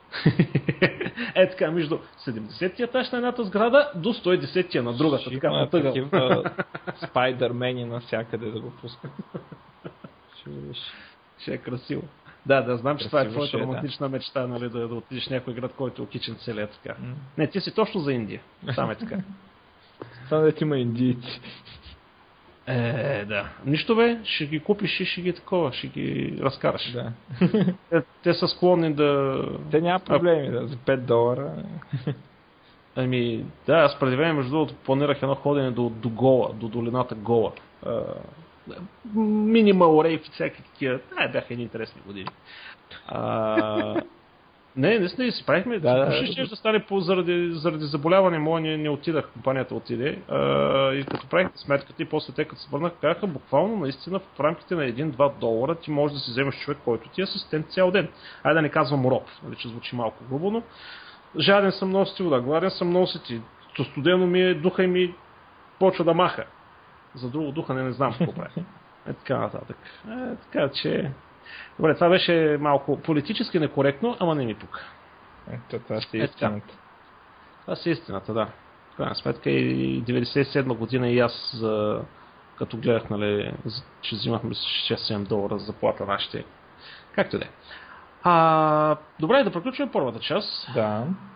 Е така, между седемдесетия етаж на едната сграда до сто и десетия на другата. Ще така, има такива спайдърмени навсякъде да го пускат. Ще видиш. Ще е красиво. Да, да, знам, че това е твоята е, романтична да. мечта, нали, да, да отидеш в някой град, който е окичен целия така. Mm. Не, ти си точно за Индия. Там е така. Само да ти има индийци. Е, да. Нищо бе, ще ги купиш и ще ги такова, ще ги разкараш. Да. Те, те са склонни да... Те няма проблеми, да, за пет долара. Ами, да, аз преди време, между другото, планирах едно ходене до, до Гола, до долината Гола. Минимал рейв и всякакви такива. Да, бяха едни интересни години. А, не, наистина и си правихме. Да, да, ще да, да стане по, заради, заради заболяване мое, не, не отидах, компанията отиде. А, и като правихме сметката и после те като се върнах, казаха буквално наистина в рамките на един-два долара ти можеш да си вземеш човек, който ти е асистент цял ден. Айде да не казвам роб, нали, че звучи малко грубо, но жаден съм носити вода, гладен съм носити, то студено ми е, духа ми почва да маха. За друго духа не, не знам какво прави. Е така нататък. Е, така че... Добре, това беше малко политически некоректно, ама не ми пука. Ето, това си истината. Това си истината, да. В крайна сметка и деветдесет и седма година и аз, за... като гледах, нали, че взимахме шест-седем долара за заплата нашите. Както да е. А, добре, да приключим първата част. Да.